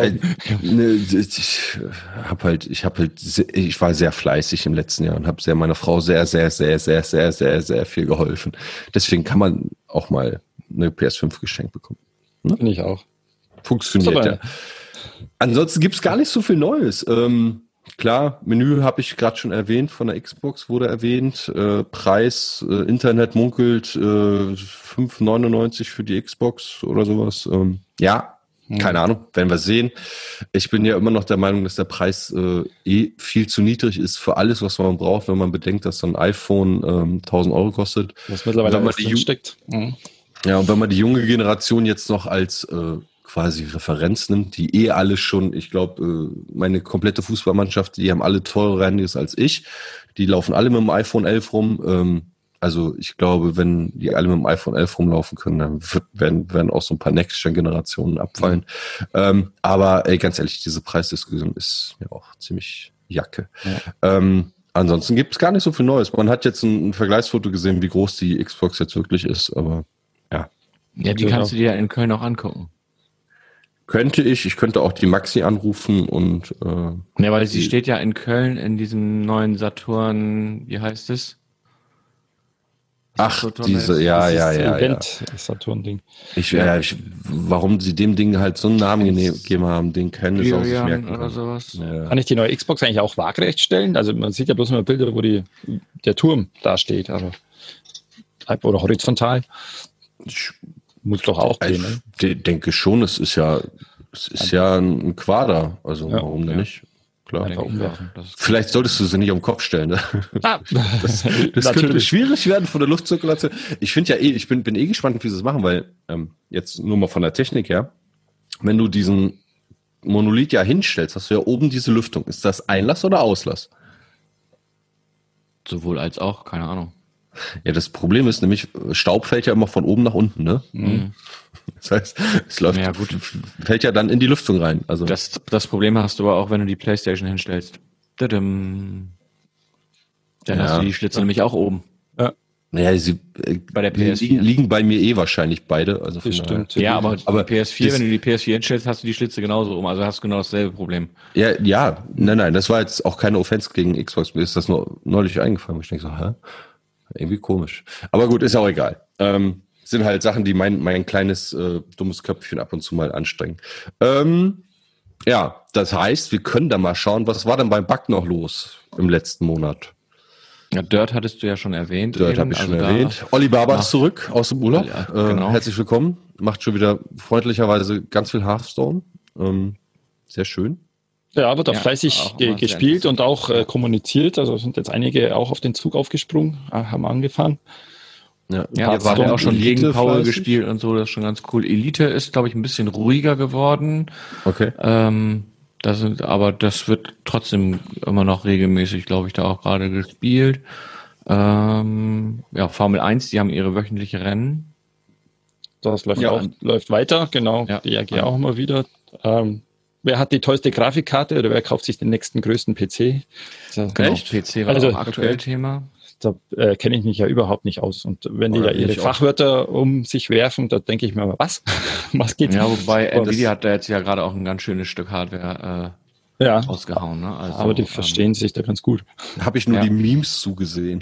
ich war sehr fleißig im letzten Jahr und habe meiner Frau sehr, sehr, sehr, sehr, sehr, sehr, sehr viel geholfen. Deswegen kann man auch mal eine PS5 geschenkt bekommen. Ne? Finde ich auch. Funktioniert ja. Ansonsten gibt's gar nicht so viel Neues. Klar, Menü habe ich gerade schon erwähnt, von der Xbox wurde erwähnt. Preis, Internet munkelt 5,99 für die Xbox oder sowas. Keine Ahnung, werden wir sehen. Ich bin ja immer noch der Meinung, dass der Preis viel zu niedrig ist für alles, was man braucht, wenn man bedenkt, dass so ein iPhone 1.000 Euro kostet. Was mittlerweile steckt. Ja, und wenn man die junge Generation jetzt noch als quasi Referenz nimmt, die alle schon, ich glaube, meine komplette Fußballmannschaft, die haben alle teurere Handys als ich. Die laufen alle mit dem iPhone 11 rum. Also ich glaube, wenn die alle mit dem iPhone 11 rumlaufen können, dann werden auch so ein paar Next-Gen-Generationen abfallen. Aber ganz ehrlich, diese Preisdiskussion ist mir auch ziemlich Jacke. Ja. Ansonsten gibt es gar nicht so viel Neues. Man hat jetzt ein Vergleichsfoto gesehen, wie groß die Xbox jetzt wirklich ist, aber ja. Ja, die kannst du dir ja in Köln auch angucken. Ich könnte auch die Maxi anrufen und ja, weil sie steht ja in Köln in diesem neuen Saturn, wie heißt es? Ach, Event Saturn-Ding. Warum sie dem Ding halt so einen Namen gegeben haben, den können sie auch nicht merken. Oder sowas. Ja. Kann ich die neue Xbox eigentlich auch waagerecht stellen? Also man sieht ja bloß immer Bilder, wo der Turm da steht, aber oder horizontal. Muss doch auch gehen, ne? Ich denke schon, es ist ja ein Quader, also warum denn nicht? Klar. Vielleicht solltest du sie nicht auf den Kopf stellen. Ne? Das könnte schwierig werden von der Luftzirkulation. Ich finde ja ich bin gespannt, wie sie es machen, weil jetzt nur mal von der Technik her, wenn du diesen Monolith ja hinstellst, hast du ja oben diese Lüftung. Ist das Einlass oder Auslass? Sowohl als auch, keine Ahnung. Ja, das Problem ist nämlich, Staub fällt ja immer von oben nach unten, ne? Mhm. Das heißt, es läuft, fällt ja dann in die Lüftung rein. Also das Problem hast du aber auch, wenn du die PlayStation hinstellst. Dann hast du die Schlitze nämlich auch oben. Naja, sie Bei der PS4. liegen bei mir wahrscheinlich beide. Also von Bestimmt. Ja, aber PS4, das- wenn du die PS4 hinstellst, hast du die Schlitze genauso oben. Also hast du genau dasselbe Problem. Nein, das war jetzt auch keine Offense gegen Xbox. Mir ist das nur neulich eingefallen. Ich denke so, irgendwie komisch. Aber gut, ist auch egal. Sind halt Sachen, die mein kleines dummes Köpfchen ab und zu mal anstrengen. Das heißt, wir können da mal schauen, was war denn beim Bug noch los im letzten Monat? Ja, Dirt hattest du ja schon erwähnt. Dirt habe ich schon erwähnt. Olli Barber ist zurück aus dem Urlaub. Ja, genau. Herzlich willkommen. Macht schon wieder freundlicherweise ganz viel Hearthstone. Sehr schön. Ja, wird auch Ja, fleißig auch immer gespielt sehr und auch kommuniziert. Also sind jetzt einige auch auf den Zug aufgesprungen, haben angefahren. Ja, Hearthstone wir haben auch schon Elite gegen Paul fleißig. gespielt und so, das ist schon ganz cool. Elite ist, glaube ich, ein bisschen ruhiger geworden. Okay. Aber das wird trotzdem immer noch regelmäßig, glaube ich, da auch gerade gespielt. Formel 1, die haben ihre wöchentliche Rennen. Das läuft Ja. auch läuft weiter, genau. Ja. DRG auch immer wieder. Wer hat die tollste Grafikkarte oder wer kauft sich den nächsten größten PC? Genau, Echt? PC war Also, auch aktuell okay. Thema. Da kenne ich mich ja überhaupt nicht aus. Und wenn die Oder da ihre ich auch. Fachwörter um sich werfen, da denke ich mir mal, was? Was geht? Ja, wobei Aber Nvidia hat da jetzt ja gerade auch ein ganz schönes Stück Hardware ja, rausgehauen. Ne? Also, aber die verstehen sich da ganz gut. Habe ich nur Ja. die Memes zugesehen.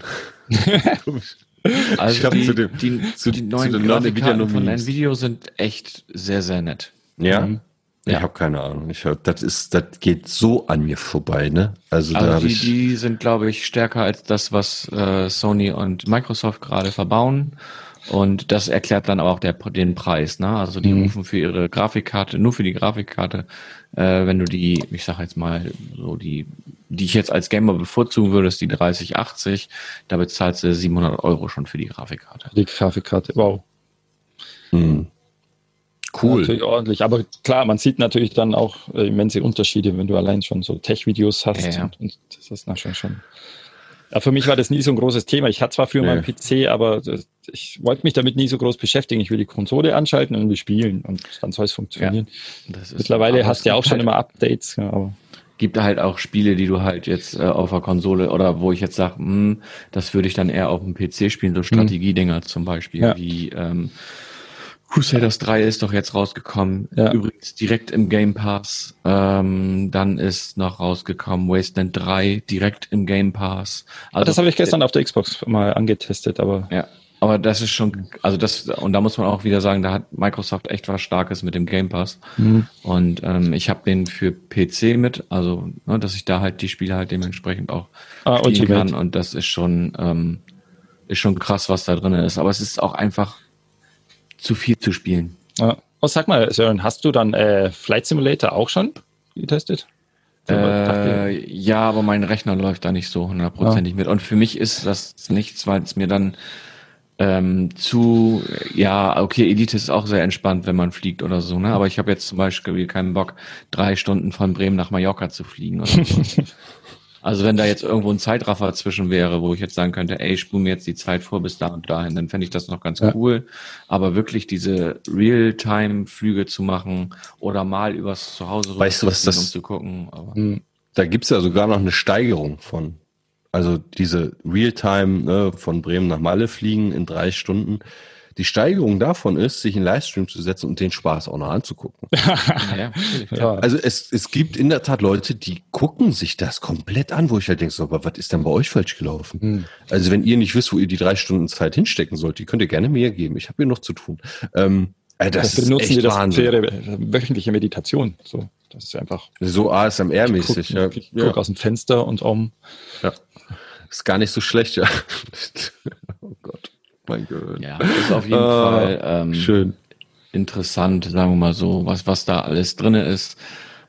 Also Ich hab die, zu dem- die, zu- die zu neuen den neuen Grafikkarten Nvidia von Memes. Nvidia sind echt sehr, sehr nett. Ja? Mhm. Ich Ja. habe keine Ahnung. Das geht so an mir vorbei, ne? Also da Also habe die, ich. die sind, glaube ich, stärker als das, was Sony und Microsoft gerade verbauen. Und das erklärt dann auch den Preis. Ne? Also die rufen für ihre Grafikkarte, nur für die Grafikkarte, wenn du die, ich sag jetzt mal, so die ich jetzt als Gamer bevorzugen würde, ist die 3080. Da bezahlst du 700 € schon für die Grafikkarte. Die Grafikkarte, wow. Cool. Natürlich ordentlich. Aber klar, man sieht natürlich dann auch immense Unterschiede, wenn du allein schon so Tech-Videos hast. Ja. Und das ist nachher schon. Ja, für mich war das nie so ein großes Thema. Ich hatte zwar früher mal einen PC, aber ich wollte mich damit nie so groß beschäftigen. Ich will die Konsole anschalten und wir spielen und dann soll es funktionieren. Das ist, Mittlerweile aber hast es du ja auch gibt schon halt, immer Updates. Ja, aber gibt halt auch Spiele, die du halt jetzt auf der Konsole oder wo ich jetzt sage, das würde ich dann eher auf dem PC spielen, so Strategiedinger zum Beispiel, Ja. wie Crusaders 3 ist doch jetzt rausgekommen, Ja. übrigens direkt im Game Pass. Dann ist noch rausgekommen Wasteland 3 direkt im Game Pass. Also das habe ich gestern auf der Xbox mal angetestet, aber ja, aber das ist schon, also das, und da muss man auch wieder sagen, da hat Microsoft echt was Starkes mit dem Game Pass. Und ich habe den für PC mit, also ne, dass ich da halt die Spiele halt dementsprechend auch spielen Ultimate. kann. Und das ist schon krass, was da drin ist. Aber es ist auch einfach zu viel zu spielen. ja. Oh, sag mal, Sören, hast du dann Flight Simulator auch schon getestet? Ja, aber mein Rechner läuft da nicht so hundertprozentig mit. Und für mich ist das nichts, weil es mir dann okay, Elite ist auch sehr entspannt, wenn man fliegt oder so, ne? Aber ich habe jetzt zum Beispiel keinen Bock, 3 Stunden von Bremen nach Mallorca zu fliegen oder so. Also wenn da jetzt irgendwo ein Zeitraffer zwischen wäre, wo ich jetzt sagen könnte, ey, spul mir jetzt die Zeit vor bis da und dahin, dann fände ich das noch ganz cool. Aber wirklich diese Real-Time-Flüge zu machen oder mal übers Zuhause Weißt du, was das- um zu gucken. Aber Da gibt's ja sogar noch eine Steigerung von. Also diese Realtime, ne, von Bremen nach Malle fliegen in 3 Stunden. Die Steigerung davon ist, sich einen Livestream zu setzen und den Spaß auch noch anzugucken. ja, natürlich. Ja. Also es gibt in der Tat Leute, die gucken sich das komplett an, wo ich halt denke, so, aber was ist denn bei euch falsch gelaufen? Also wenn ihr nicht wisst, wo ihr die 3 Stunden Zeit hinstecken sollt, die könnt ihr gerne mir geben. Ich habe hier noch zu tun. Das ist benutzen echt die das für Wahnsinn. ihre wöchentliche Meditation. So, das ist einfach So ASMR-mäßig. Ja. ich guck aus dem Fenster und Ja. Ist gar nicht so schlecht, ja. Oh Gott, mein Gott. Ja, das ist auf jeden Fall Schön. interessant, sagen wir mal so, was da alles drinne ist.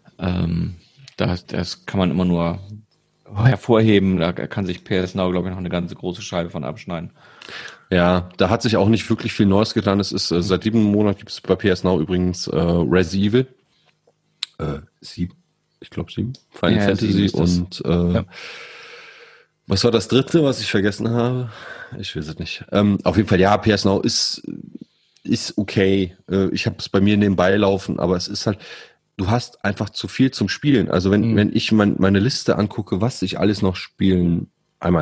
Das kann man immer nur hervorheben. Da kann sich PS Now, glaube ich, noch eine ganz große Scheibe von abschneiden. Ja, da hat sich auch nicht wirklich viel Neues getan. Es ist seit diesem Monat gibt es bei PS Now übrigens Resident Evil 7, ich glaube 7, Final Ja, Fantasy 7 ist das. und was war das dritte, was ich vergessen habe? Ich weiß es nicht. Auf jeden Fall, ja, PS Now ist okay. Ich habe es bei mir nebenbei laufen, aber es ist halt, du hast einfach zu viel zum Spielen. Also wenn ich meine Liste angucke, was ich alles noch spielen, einmal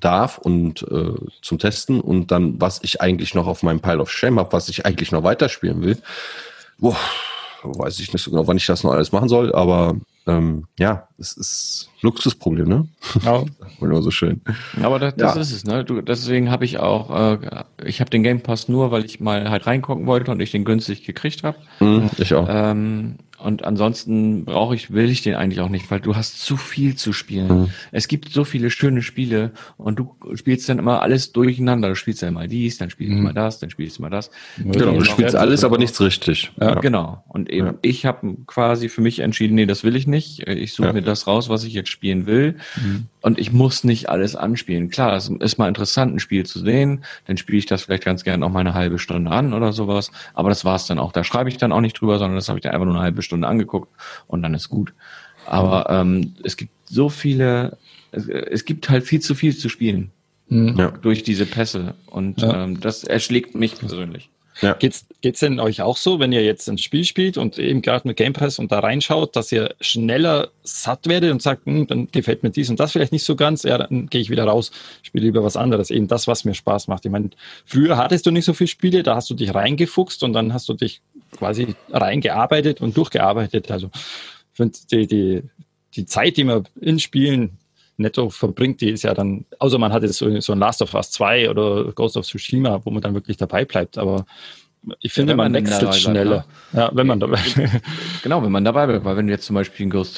darf und zum Testen und dann, was ich eigentlich noch auf meinem Pile of Shame habe, was ich eigentlich noch weiterspielen will. Boah, weiß ich nicht so genau, wann ich das noch alles machen soll, aber ja, es ist Luxusproblem, ne? Ja. Immer so schön. Aber das ist es, ne? Deswegen habe ich auch, ich habe den Game Pass nur, weil ich mal halt reingucken wollte und ich den günstig gekriegt habe. Ich auch. Und ansonsten will ich den eigentlich auch nicht, weil du hast zu viel zu spielen. Es gibt so viele schöne Spiele und du spielst dann immer alles durcheinander. Du spielst dann mal dies, dann spielst du mal das, dann spielst du mal das. Genau, du spielst alles, aber nichts richtig. Ja. Genau. Und eben, ich habe quasi für mich entschieden, nee, das will ich nicht. Ich suche mir das raus, was ich jetzt spielen will. Und ich muss nicht alles anspielen. Klar, es ist mal interessant, ein Spiel zu sehen. Dann spiele ich das vielleicht ganz gerne auch mal eine halbe Stunde an oder sowas. Aber das war's dann auch. Da schreibe ich dann auch nicht drüber, sondern das habe ich dann einfach nur eine halbe Stunde angeguckt und dann ist gut. Aber es gibt so viele, es gibt halt viel zu viel zu spielen durch diese Pässe. Und das erschlägt mich persönlich. Ja. Geht's denn euch auch so, wenn ihr jetzt ein Spiel spielt und eben gerade mit Game Pass und da reinschaut, dass ihr schneller satt werdet und sagt, dann gefällt mir dies und das vielleicht nicht so ganz, ja, dann gehe ich wieder raus, spiele lieber was anderes, eben das, was mir Spaß macht. Ich meine, früher hattest du nicht so viele Spiele, da hast du dich reingefuchst und dann hast du dich quasi reingearbeitet und durchgearbeitet. Also ich finde, die Zeit, die man in Spielen netto verbringt, die ist ja dann, außer man hat jetzt so ein Last of Us 2 oder Ghost of Tsushima, wo man dann wirklich dabei bleibt, aber ich finde, man wechselt schneller. Ja, wenn man dabei Genau, wenn man dabei bleibt, weil wenn du jetzt zum Beispiel Ghost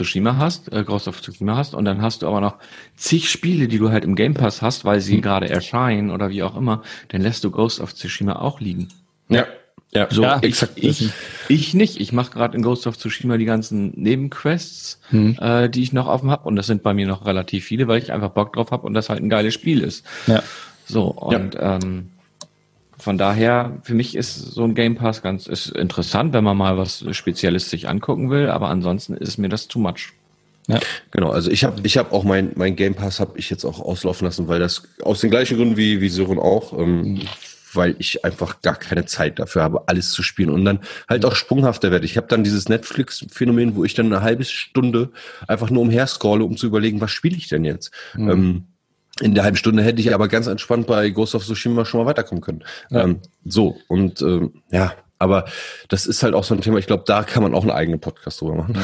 of Tsushima hast und dann hast du aber noch zig Spiele, die du halt im Game Pass hast, weil sie gerade erscheinen oder wie auch immer, dann lässt du Ghost of Tsushima auch liegen. Ja. Ja, so, ja, exakt. Ich nicht. Ich mache gerade in Ghost of Tsushima die ganzen Nebenquests, die ich noch offen habe. Und das sind bei mir noch relativ viele, weil ich einfach Bock drauf habe und das halt ein geiles Spiel ist. Ja. So, und von daher, für mich ist so ein Game Pass ist interessant, wenn man mal was Spezielles sich angucken will, aber ansonsten ist mir das too much. Ja. Genau, also ich hab auch mein Game Pass habe ich jetzt auch auslaufen lassen, weil das aus den gleichen Gründen wie Sören auch, weil ich einfach gar keine Zeit dafür habe, alles zu spielen und dann halt auch sprunghafter werde. Ich habe dann dieses Netflix-Phänomen, wo ich dann eine halbe Stunde einfach nur umher scrolle, um zu überlegen, was spiele ich denn jetzt? In der halben Stunde hätte ich aber ganz entspannt bei Ghost of Tsushima schon mal weiterkommen können. Ja. Ja, aber das ist halt auch so ein Thema, ich glaube, da kann man auch einen eigenen Podcast drüber machen.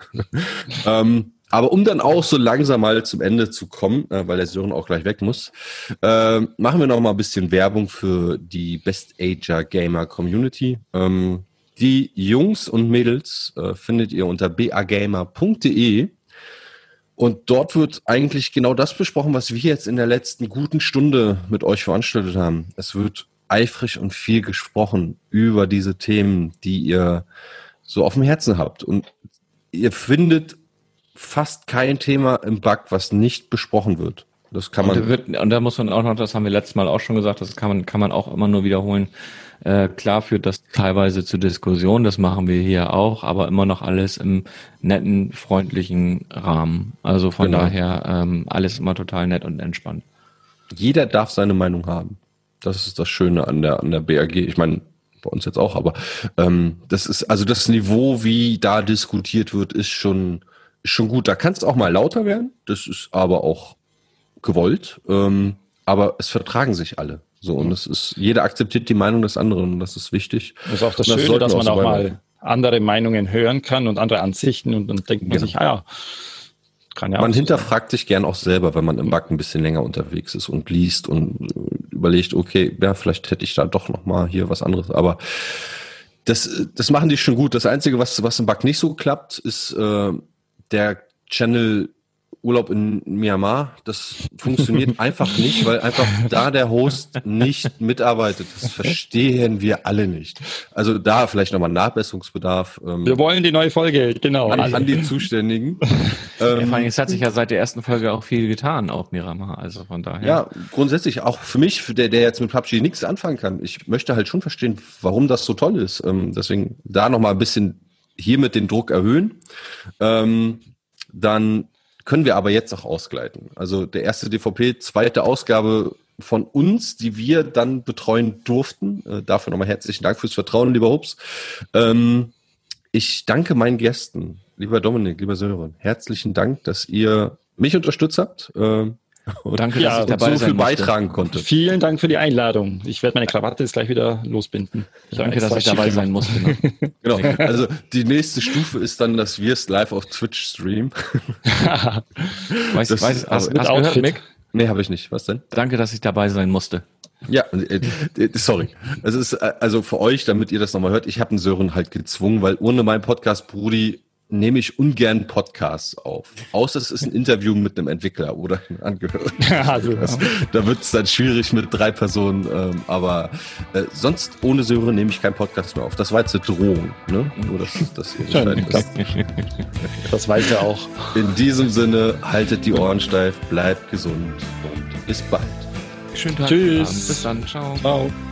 Aber um dann auch so langsam mal zum Ende zu kommen, weil der Sören auch gleich weg muss, machen wir noch mal ein bisschen Werbung für die Best Ager Gamer Community. Die Jungs und Mädels findet ihr unter bagamer.de. Und dort wird eigentlich genau das besprochen, was wir jetzt in der letzten guten Stunde mit euch veranstaltet haben. Es wird eifrig und viel gesprochen über diese Themen, die ihr so auf dem Herzen habt. Und ihr findet fast kein Thema im Bug, was nicht besprochen wird. Das kann man. Und da muss man auch noch, das haben wir letztes Mal auch schon gesagt, das kann man auch immer nur wiederholen. Klar führt das teilweise zu Diskussionen, das machen wir hier auch, aber immer noch alles im netten, freundlichen Rahmen. Also von daher alles immer total nett und entspannt. Jeder darf seine Meinung haben. Das ist das Schöne an der BAG. Ich meine, bei uns jetzt auch, aber das ist, also das Niveau, wie da diskutiert wird, ist schon gut. Da kann es auch mal lauter werden. Das ist aber auch gewollt. Aber es vertragen sich alle. So, und es ist, jeder akzeptiert die Meinung des anderen und das ist wichtig. Das ist auch das Schöne, dass man auch mal andere Meinungen hören kann und andere Ansichten und dann denkt man sich, kann ja man hinterfragt sich gern auch selber, wenn man im Bug ein bisschen länger unterwegs ist und liest und überlegt, okay, ja, vielleicht hätte ich da doch noch mal hier was anderes, aber das machen die schon gut. Das Einzige, was im Bug nicht so klappt, ist der Channel Urlaub in Myanmar. Das funktioniert einfach nicht, weil einfach da der Host nicht mitarbeitet. Das verstehen wir alle nicht. Also da vielleicht nochmal Nachbesserungsbedarf. Wir wollen die neue Folge, genau. An die Zuständigen. Vor allem, es hat sich ja seit der ersten Folge auch viel getan, auch Myanmar. Also von daher. Ja, grundsätzlich auch für mich, der jetzt mit PUBG nichts anfangen kann. Ich möchte halt schon verstehen, warum das so toll ist. Deswegen da nochmal ein bisschen hiermit den Druck erhöhen. Dann können wir aber jetzt auch ausgleiten. Also der erste DVP, zweite Ausgabe von uns, die wir dann betreuen durften. Dafür nochmal herzlichen Dank fürs Vertrauen, lieber Hubs. Ich danke meinen Gästen, lieber Dominik, lieber Sören. Herzlichen Dank, dass ihr mich unterstützt habt. Und Danke, Ja, dass ich und dabei so sein viel musste. beitragen konnte. Vielen Dank für die Einladung. Ich werde meine Krawatte jetzt gleich wieder losbinden. Danke, dass ich dabei sein musste. Ne? Genau. Also die nächste Stufe ist dann, dass wir es live auf Twitch streamen. Hast du gehört, Outfit. Mick? Nee, habe ich nicht. Was denn? Danke, dass ich dabei sein musste. Ja, sorry. Es ist also für euch, damit ihr das nochmal hört, ich habe den Sören halt gezwungen, weil ohne meinen Podcast Brudi nehme ich ungern Podcasts auf. Außer es ist ein Interview mit einem Entwickler oder einem Angehörigen. Also, Da wird es dann schwierig mit 3 Personen, aber sonst ohne Sören nehme ich keinen Podcast mehr auf. Das war jetzt eine Drohung, ne? Nur dass ihr Bescheid wisst. das weiß er auch. In diesem Sinne, haltet die Ohren steif, bleibt gesund und bis bald. Schönen Tag. Tschüss. Bis dann. Ciao. Ciao.